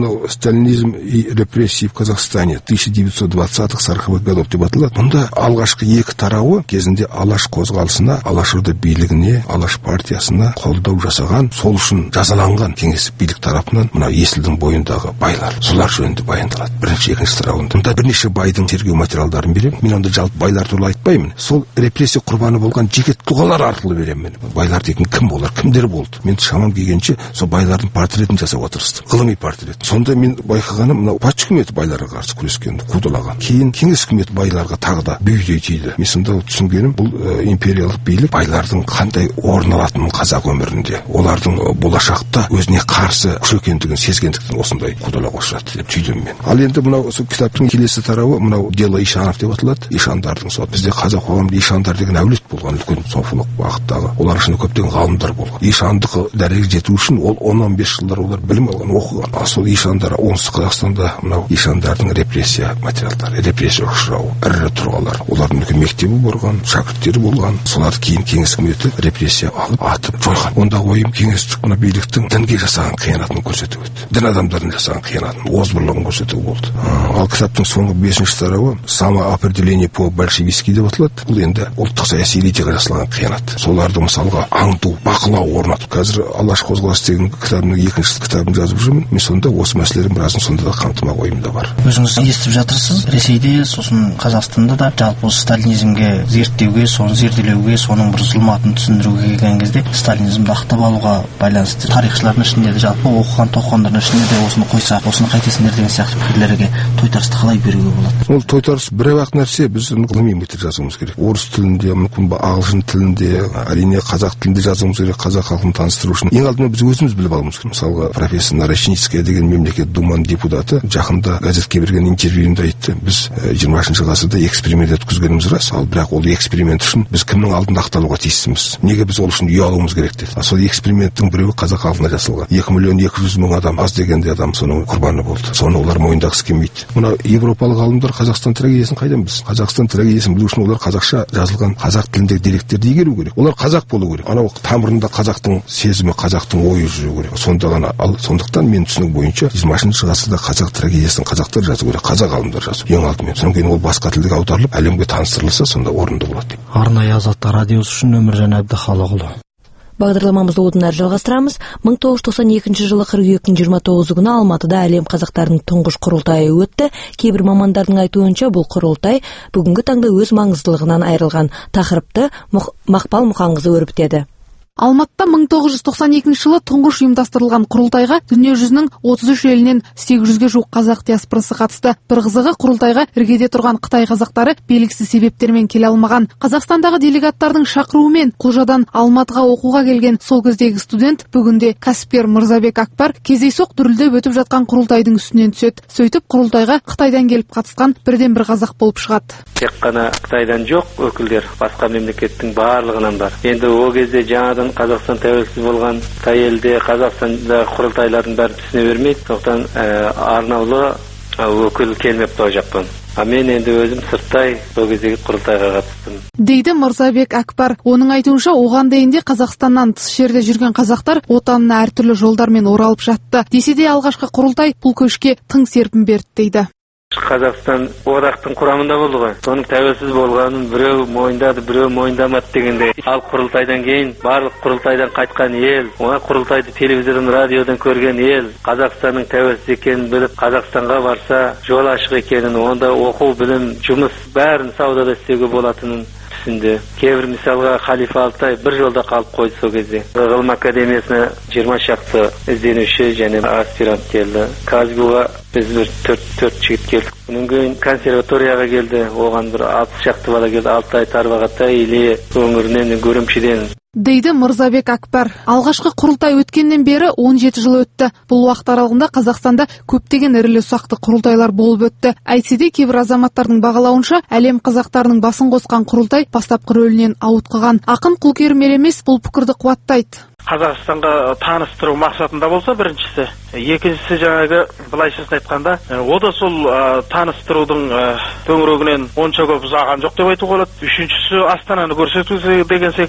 мынау сталинизм и репрессии в Казахстане тысяча девятьсот двадцатых сороковых годов деп аталады. Мұнда алғашқы екі тарауы кезінде Алаш қозғалысына, Алашорда билігіне, Алаш партиясына қолдау жасаған, сол үшін жазаланған кеңестік билік тарапынан мына Есілдің бойындағы байлар, солар жөнінде баяндалады. Бірінші, екінші тарауында. Мұнда бірнеше байдың тергеу материалдарын беремін. Мен онда жалпы байлар туралы айтпаймын. Сол репрессия құрбаны болған жеке тұлғалар арқылы беремін. Байлар дейтін кім олар, кімдер болды? Мен шамам келгенше сол байлардың портретін жасауға тырыстым. Ғылыми портрет. Сонда мен байқағаным, мынау патша үкіметі байларға қарсы күрескенді, қудалаған. Кейін кеңес үкіметі байларға тағы да бүйдей тиді. Мен сонда түсінгенім, бұл ә, империялық билік байлардың қандай орын алатынын қазақ өмірінде, олардың ә, болашақта өзіне қарсы күш екендігін сезгендіктен осындай қудалауға ұшырады деп түйдім мен. Ал енді мынау кітаптың келесі тарауы мынау Дело Ишанов деп аталады. Ишандардың сол. Бізде қазақ қоғамында Ишандар деген әулет болған, үлкен софылық бағыттағы. Олар ішінде көптеген ғалымдар болған. Ишандық дәрежеге жету үшін ол он он бес жылдар олар білім алған, оқыған. А сол Ишандар оңтүстік Қазақстанда мынау Ишандардың репрессия материалдары, репрессия ұшырауы, ірі тұлғалар. Олардың үлкен мектебі болған, шәкірттері болған. Соларды кейін кеңес үкіметі репрессия алып, атып жойған. Онда ойым кеңестік мына биліктің дінге жасаған қиянатын көрсету еді. Дін адамдардың жасаған қиянатын, озбырлығын көрсету болды. Ал кітаптың соңғы бесінші тарауы самоопределение по большевистски деп аталады. Бұл енді ұлттық саяси элитаға жасалған қиянат. Соларды мысалға аңду, бақылау орнату. Қазір Алаш қозғалысы деген кітабының екінші кітабын жазып жүрмін. Мен сонда осы мәселелердің біразын сонда да қамтымақ ойымда бар. Өзіңіз естіп жатырсыз, Ресейде, сосын Қазақстанда да жалпы сталинизмге зерттеуге, соны зерделеуге, соның бір зұлматын түсіндіруге келген кезде сталинизмді ақтап алуға байланысты тарихшылардың ішінде де жалпы оқыған тоқығандардың ішінде де осыны қойса, осыны қайтесіңдер деген сияқты пікірлерге тойтарысты қалай беруге болады? Ол тойтарыс бір-ақ нәрсе, біз ғылыми материал жазуымыз керек. Орыс тілінде, мүмкін ағылшын тілінде, әрине қазақ тілінде жазуымыз керек, қазақ халқын таныстыру үшін. Ең алдымен біз өзіміз біліп алуымыз керек. Мысалға профессор Нарочницкая деген мемлекет думаның депутаты жақында газетке берген интервьюінде айтты, біз жиырмасыншы ғасырда эксперимент өткізгеніміз рас, ал бірақ ол эксперимент үшін біз кімнің алдында ақталуға тиіссіміз? Неге біз ол үшін үй алуымыз керек деді. А сол эксперименттің біреуі қазақ халқына жасалған. екі миллион екі жүз мың адам, аз дегенде адам соның құрбаны болды. Соны олар мойындағысы келмейді. Мына европалық ғалымдар Қазақстан трагедиясын қайдан біз? Қазақстан трагедиясын білу үшін олар қазақша жазылған қазақ тіліндегі деректерді игеру керек. Олар қазақ болу керек. Анау тамырында қазақтың сезімі, қазақтың ойы жүру керек. Сонда ғана ал сондықтан мен түсінік бойынша жиырмасыншы ғасырда қазақ трагедиясын қазақтар жазу керек, қазақ ғалымдар жазу. Ең алдымен. Содан кейін ол басқа тілге аударылып, әлемге таныстырылса, сонда орынды болады. Арнайы Азаттық радиосы үшін Өміржан Әбдіхалықұлы. Бағдарламамызды одан әрі жалғастырамыз. мың тоғыз жүз тоқсан екінші жылы қыркүйектің жиырма тоғызы күні Алматыда әлем қазақтарының тұңғыш құрылтайы өтті. Кейбір мамандардың айтуынша бұл құрылтай бүгінгі таңда өз маңыздылығынан айырылған. Тақырыпты Мақпал Мұқанқызы өрбітеді. Алматыда мың тоғыз жүз тоқсан екінші жылы тұңғыш ұйымдастырылған құрылтайға дүние жүзінің отыз үш елінен сегіз жүзге жуық қазақ диаспорасы қатысты. Bir қызығы құрылтайға іргеде тұрған Қытай қазақтары белгісіз себептермен келе алмаған. Қазақстандағы делегаттардың шақыруымен Құлжадан Алматыға оқуға келген сол кездегі студент бүгінде кәсіпкер Мырзабек Акпар кездейсоқ дүрілдеп өтіп жатқан құрылтайдың үстінен түседі. Сөйтіп құрылтайға Қытайдан келіп қатысқан бірден бір қазақ болып шығады. Тек қана Қытайдан жоқ өкілдер, басқа мемлекеттің барлығынан бар. Енді ол кезде жаңадан Қазақстан тәуелсіз болған Қытай елде Қазақстанда құрылтайлардың бәрі түсіне бермейді. Сондықтан арнаулы өкіл келмепті ол жақтан. А мен енді өзім сырттай сол кездегі құрылтайға қатыстым. Дейді Мырзабек Акпар. Оның айтуынша оған дейінде Қазақстаннан тыс жерде жүрген қазақтар отанына әртүрлі жолдармен оралып жатты. Десе де алғашқы құрылтай бұл көшке тың серпін берді дейді. Қазақстан одақтың құрамында болды ғой. Соның тәуелсіз болғанын біреу мойындады, біреу мойындамады дегенде. Ал құрылтайдан кейін барлық құрылтайдан қайтқан ел, оңай құрылтайды телевизордан, радиодан көрген ел, Қазақстанның тәуелсіз екенін біліп, Қазақстанға барса жол ашық екенін, онда оқу, білім, жұмыс бәрін саудада істеуге болатынын түсінді. Кейбір мысалға Халифа Алтай бір жолда қалып қойды сол кезде. Ғылым академиясына жиырма шақты ізденуші және аспирант келді. Казгуға біз бір төрт жігіт келдік. Онан кейін консерваторияға келді. Оған бір алпыс шақты бала келді. Алтай, Тарбағатай, Іле өңірінен, Гөрімшеден. Дейді Мырзабек Акпар. Алғашқы құрылтай өткеннен бері он жеті жыл өтті. Бұл уақыт аралығында Қазақстанда көптеген ірілі ұсақты құрылтайлар болып өтті. Әйтсе де кейбір азаматтардың бағалауынша әлем қазақтарының басын қосқан құрылтай бастапқы рөлінен ауытқыған. Ақын Құлкерім Елемес бұл пікірді қуаттайды. Қазақстанға таныстыру мақсатында болса біріншісі, екіншісі жаңағы былайшасын айтқанда, о да сол таныстырудың төңірегінен онша көп ұзаған жоқ деп айтуға болады. Үшіншісі Астананы көрсету деген секілді.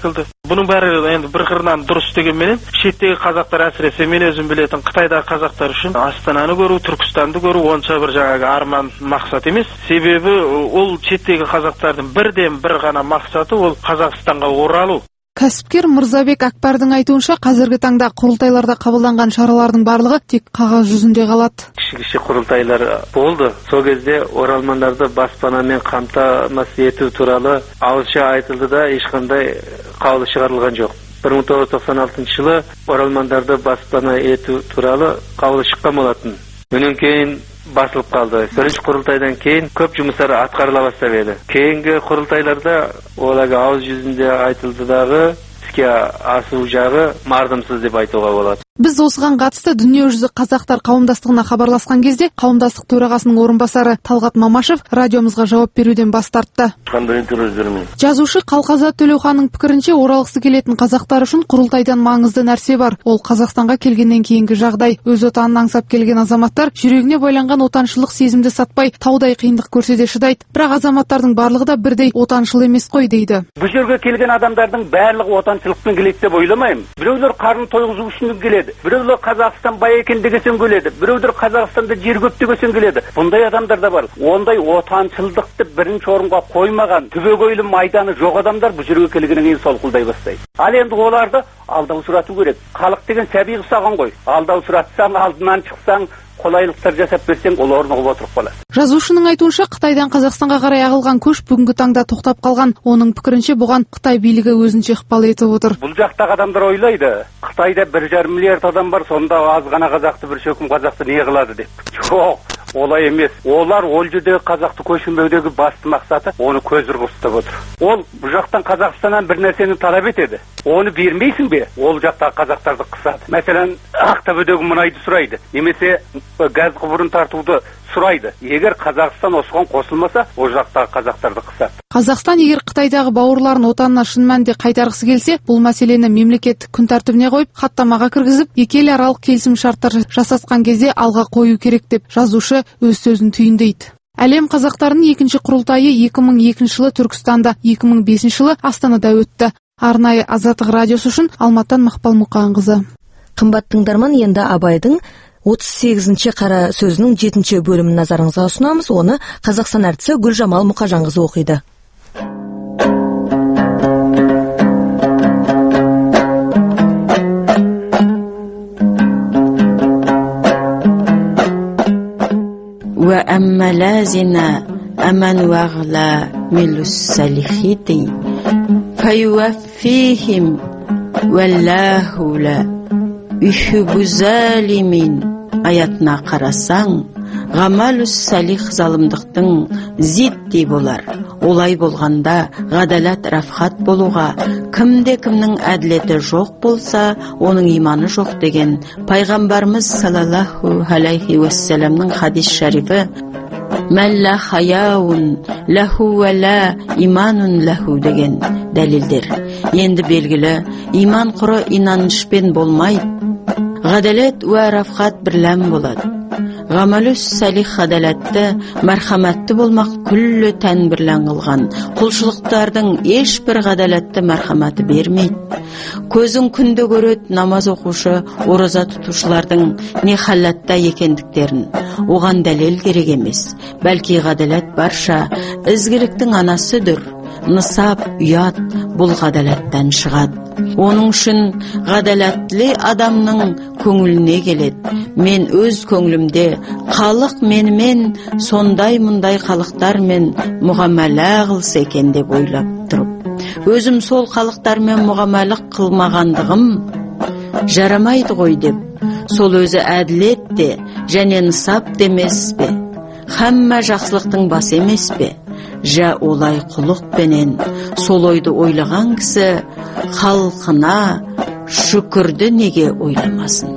Бұның бәрі енді бір қырынан дұрыс дегенменен шеттегі қазақтар, әсіресе мен өзім білетін Қытайдағы қазақтар үшін Астананы көру, Түркістанды көру онша бір жаңағы арман мақсат емес. Себебі ол шеттегі қазақтардың бірден бір ғана мақсаты ол Қазақстанға оралу. Кәсіпкер Мырзабек Акбардың айтуынша, қазіргі таңда құрылтайларда қабылданған шаралардың барлығы тек қағаз жүзінде қалады. Кіші-кіші құрылтайлар болды. Сол кезде оралмандарды баспанамен қамтамасыз ету туралы ауызша айтылды да ешқандай қаулы шығарылған жоқ. бір мың тоғыз жүз тоқсан алтыншы жылы оралмандарды баспана ету туралы қаулы шыққан болатын. Өнен кейін басылып қалды. Бірінші құрылтайдан кейін көп жұмыстар атқарыла бастап еді. Кейінгі құрылтайларда оларға ауыз жүзінде айтылдыдағы іске асу жағы мардымсыз деп айтуға болады. Біз осыған қатысты дүниежүзі қазақтар қауымдастығына хабарласқан кезде қауымдастық төрағасының орынбасары Талғат Мамашев радиомызға жауап беруден бас тартты. Қандай интервью бермеймін. Жазушы Қалқазат Төлеуханның пікірінше, оралғысы келетін қазақтар үшін құрылтайдан маңызды нәрсе бар. Ол Қазақстанға келгеннен кейінгі жағдай. Өз отанын аңсап келген азаматтар жүрегіне байланған отаншылық сезімді сатпай, таудай қиындық көрсе де шыдайды. Бірақ азаматтардың барлығы да бірдей отаншыл емес қой дейді. Бұл жерге келген адамдардың барлығы отаншылықпен келеді деп ойламаймын. Біреулер қарын тойғызу үшін келеді. Біреулер Қазақстан бай екен дегесен келеді. Біреулер Қазақстанда жер көп дегесен келеді. Бұндай адамдар да бар. Ондай отаншылдықты бірінші орынға қоймаған, түбегейлі майданы жоқ адамдар бұл жерге келгеннен кейін солқылдай бастайды. Ал енді оларды алдау сұрату керек. Халық деген сәби құсаған ғой. Алдау сұратсаң, алдынан шықсаң, қолайлықтар жасап берсең, ол орнығып отырып қалады. Жазушының айтуынша, Қытайдан Қазақстанға қарай ағылған көш бүгінгі таңда тоқтап қалған. Оның пікірінше, бұған Қытай билігі өзінше ықпал етіп отыр. Бұл жақтағы адамдар ойлайды, Қытайда бір жарым миллиард адам бар, сонда аз ғана қазақты, бір шөкім қазақты не қылады деп. Жоқ, олай емес. Олар ол жердегі қазақты көшірмеудегі басты мақсаты оны көзір ұстап отыр. Ол бұл жақтан Қазақстаннан бір нәрсені талап етеді. Оны бермейсің бе? Ол жақтағы қазақтарды қысады. Мәселен, Ақтөбедегі мұнайды сұрайды, немесе газ құбырын тартуды сұрайды. Егер Қазақстан осыған қосылмаса, ол жақтағы қазақтарды қысады. Қазақстан егер Қытайдағы бауырларын отанына шын мәнінде қайтарғысы келсе, бұл мәселені мемлекеттік күн тәртібіне қойып, хаттамаға кіргізіп, екі ел аралық келісім шарттар жасасқан кезде алға қою керек деп жазушы өз сөзін түйіндейді. Әлем қазақтарының екінші құрылтайы екі мың екінші жылы Түркістанда, екі мың бесінші жылы Астанада өтті. Арнайы Азаттық радиосы үшін Алматыдан Мақпал Мұқанқызы. Қымбат тыңдарман, енді Абайдың отыз сегізінші қара сөзінің жетінші бөлімін назарыңызға ұсынамыз. Оны Қазақстан әртісі Гүлжамал Мұқажанқызы оқиды. Wa amma lazina aman waghla milus salihiti fayuwaffihim wallahu la yuhibbu zalimin аятына қарасаң, ғамалус салих залымдықтың зиддей болар. Олай болғанда ғадалат рафхат болуға, кімде кімнің әділеті жоқ болса, оның иманы жоқ деген пайғамбарымыз саллаллаху алейхи уассаламның хадис шарифі мәлла хаяун лаху вәлә иманун лаху деген дәлелдер. Енді белгілі, иман құры инанышпен болмайды. Ғадалет уә рафхат бірләм болады. Ғамалус салих ғадалатты, мәрхаматты болмақ күллі тән бірлән қылған. Құлшылықтардың ешбір ғадалатты мәрхаматы бермейді. Көзің күнді көреді намаз оқушы, ораза тұтушылардың не халатта екендіктерін. Оған дәлел керек емес. Бәлки ғадалат барша ізгіліктің анасыдыр. Нысап, ұят бұл ғадалаттан шығады. Оның үшін ғадалатлы адамның көңіліне келеді. Мен өз көңілімде халық менімен сондай мұндай халықтармен мұғамәлә қылса екен деп ойлап тұрып, өзім сол халықтармен мұғамәлік қылмағандығым жарамайды ғой деп, сол өзі әділет де және нысап демес пе? Хамма жақсылықтың басы емес пе? Жа олай құлықпенен сол ойды ойлаған кісі халқына шүкірді неге ойламасын?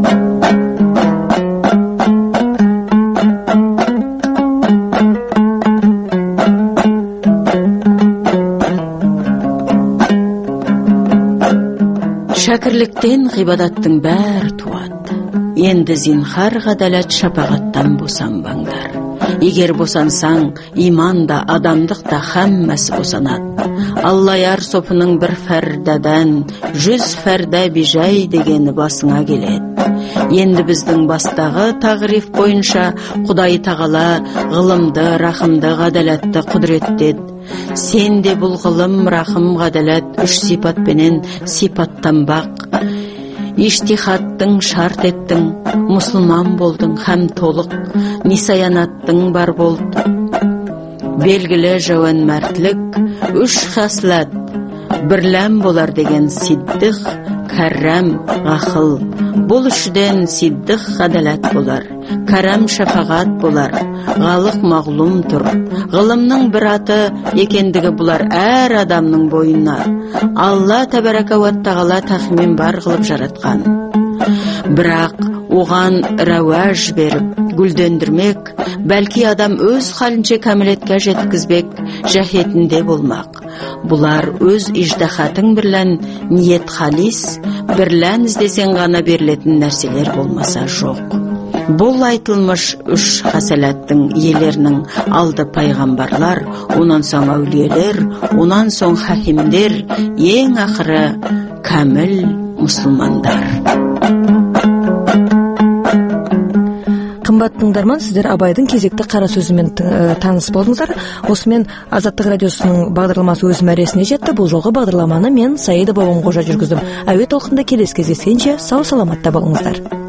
Шәкірліктен ғибадаттың бәр туады. Енді зинхар ғадалат шапағаттан босанбаңдар. егер босансаң иман да адамдық та хаммасы босанады. Аллаяр сопының бір фәрдәдән жүз фәрдә бижай дегені басыңа келеді. Енді біздің бастағы тағриф бойынша Құдай тағала ғылымды, рахымды, ғадалатты құдіреттеді. Сен де бұл ғылым, рахым, ғадалат үш сипатпенен сипаттанбақ. Иштихаттың шарт еттің, мұсылман болдың һәм толық, нисаянаттың бар болды. Белгілі жауан мәртлік, үш хаслат, бірләм болар деген сиддық, кәррәм, ғақыл. Бұл үшден сиддық ғадалат болар, кәрәм шафағат болар, ғалық мағлум тұр. Ғылымның бір аты екендігі бұлар әр адамның бойына. Алла тәбәрәка ва тағала тахмин бар қылып жаратқан. Бірақ оған рәуәж беріп, гүлдендірмек, бәлки адам өз халінше кәмілетке жеткізбек жәхетінде болмақ. Бұлар өз иждахатың бірлән ниет халис, бірлән іздесен ғана берілетін нәрселер болмаса жоқ. Бұл айтылмыш үш хасалаттың иелерінің алды пайғамбарлар, онан соң әулиелер, онан соң хакимдер, ең ақыры кәміл мұсылмандар. Қымбат тыңдарман, сіздер Абайдың кезекті қара сөзімен таныс болдыңыздар. Осымен Азаттық радиосының бағдарламасы өз мәресіне жетті. Бұл жолғы бағдарламаны мен Саида Бабамқожа жүргіздім. Әуе толқында келесі кездескенше сау саламатта болыңыздар.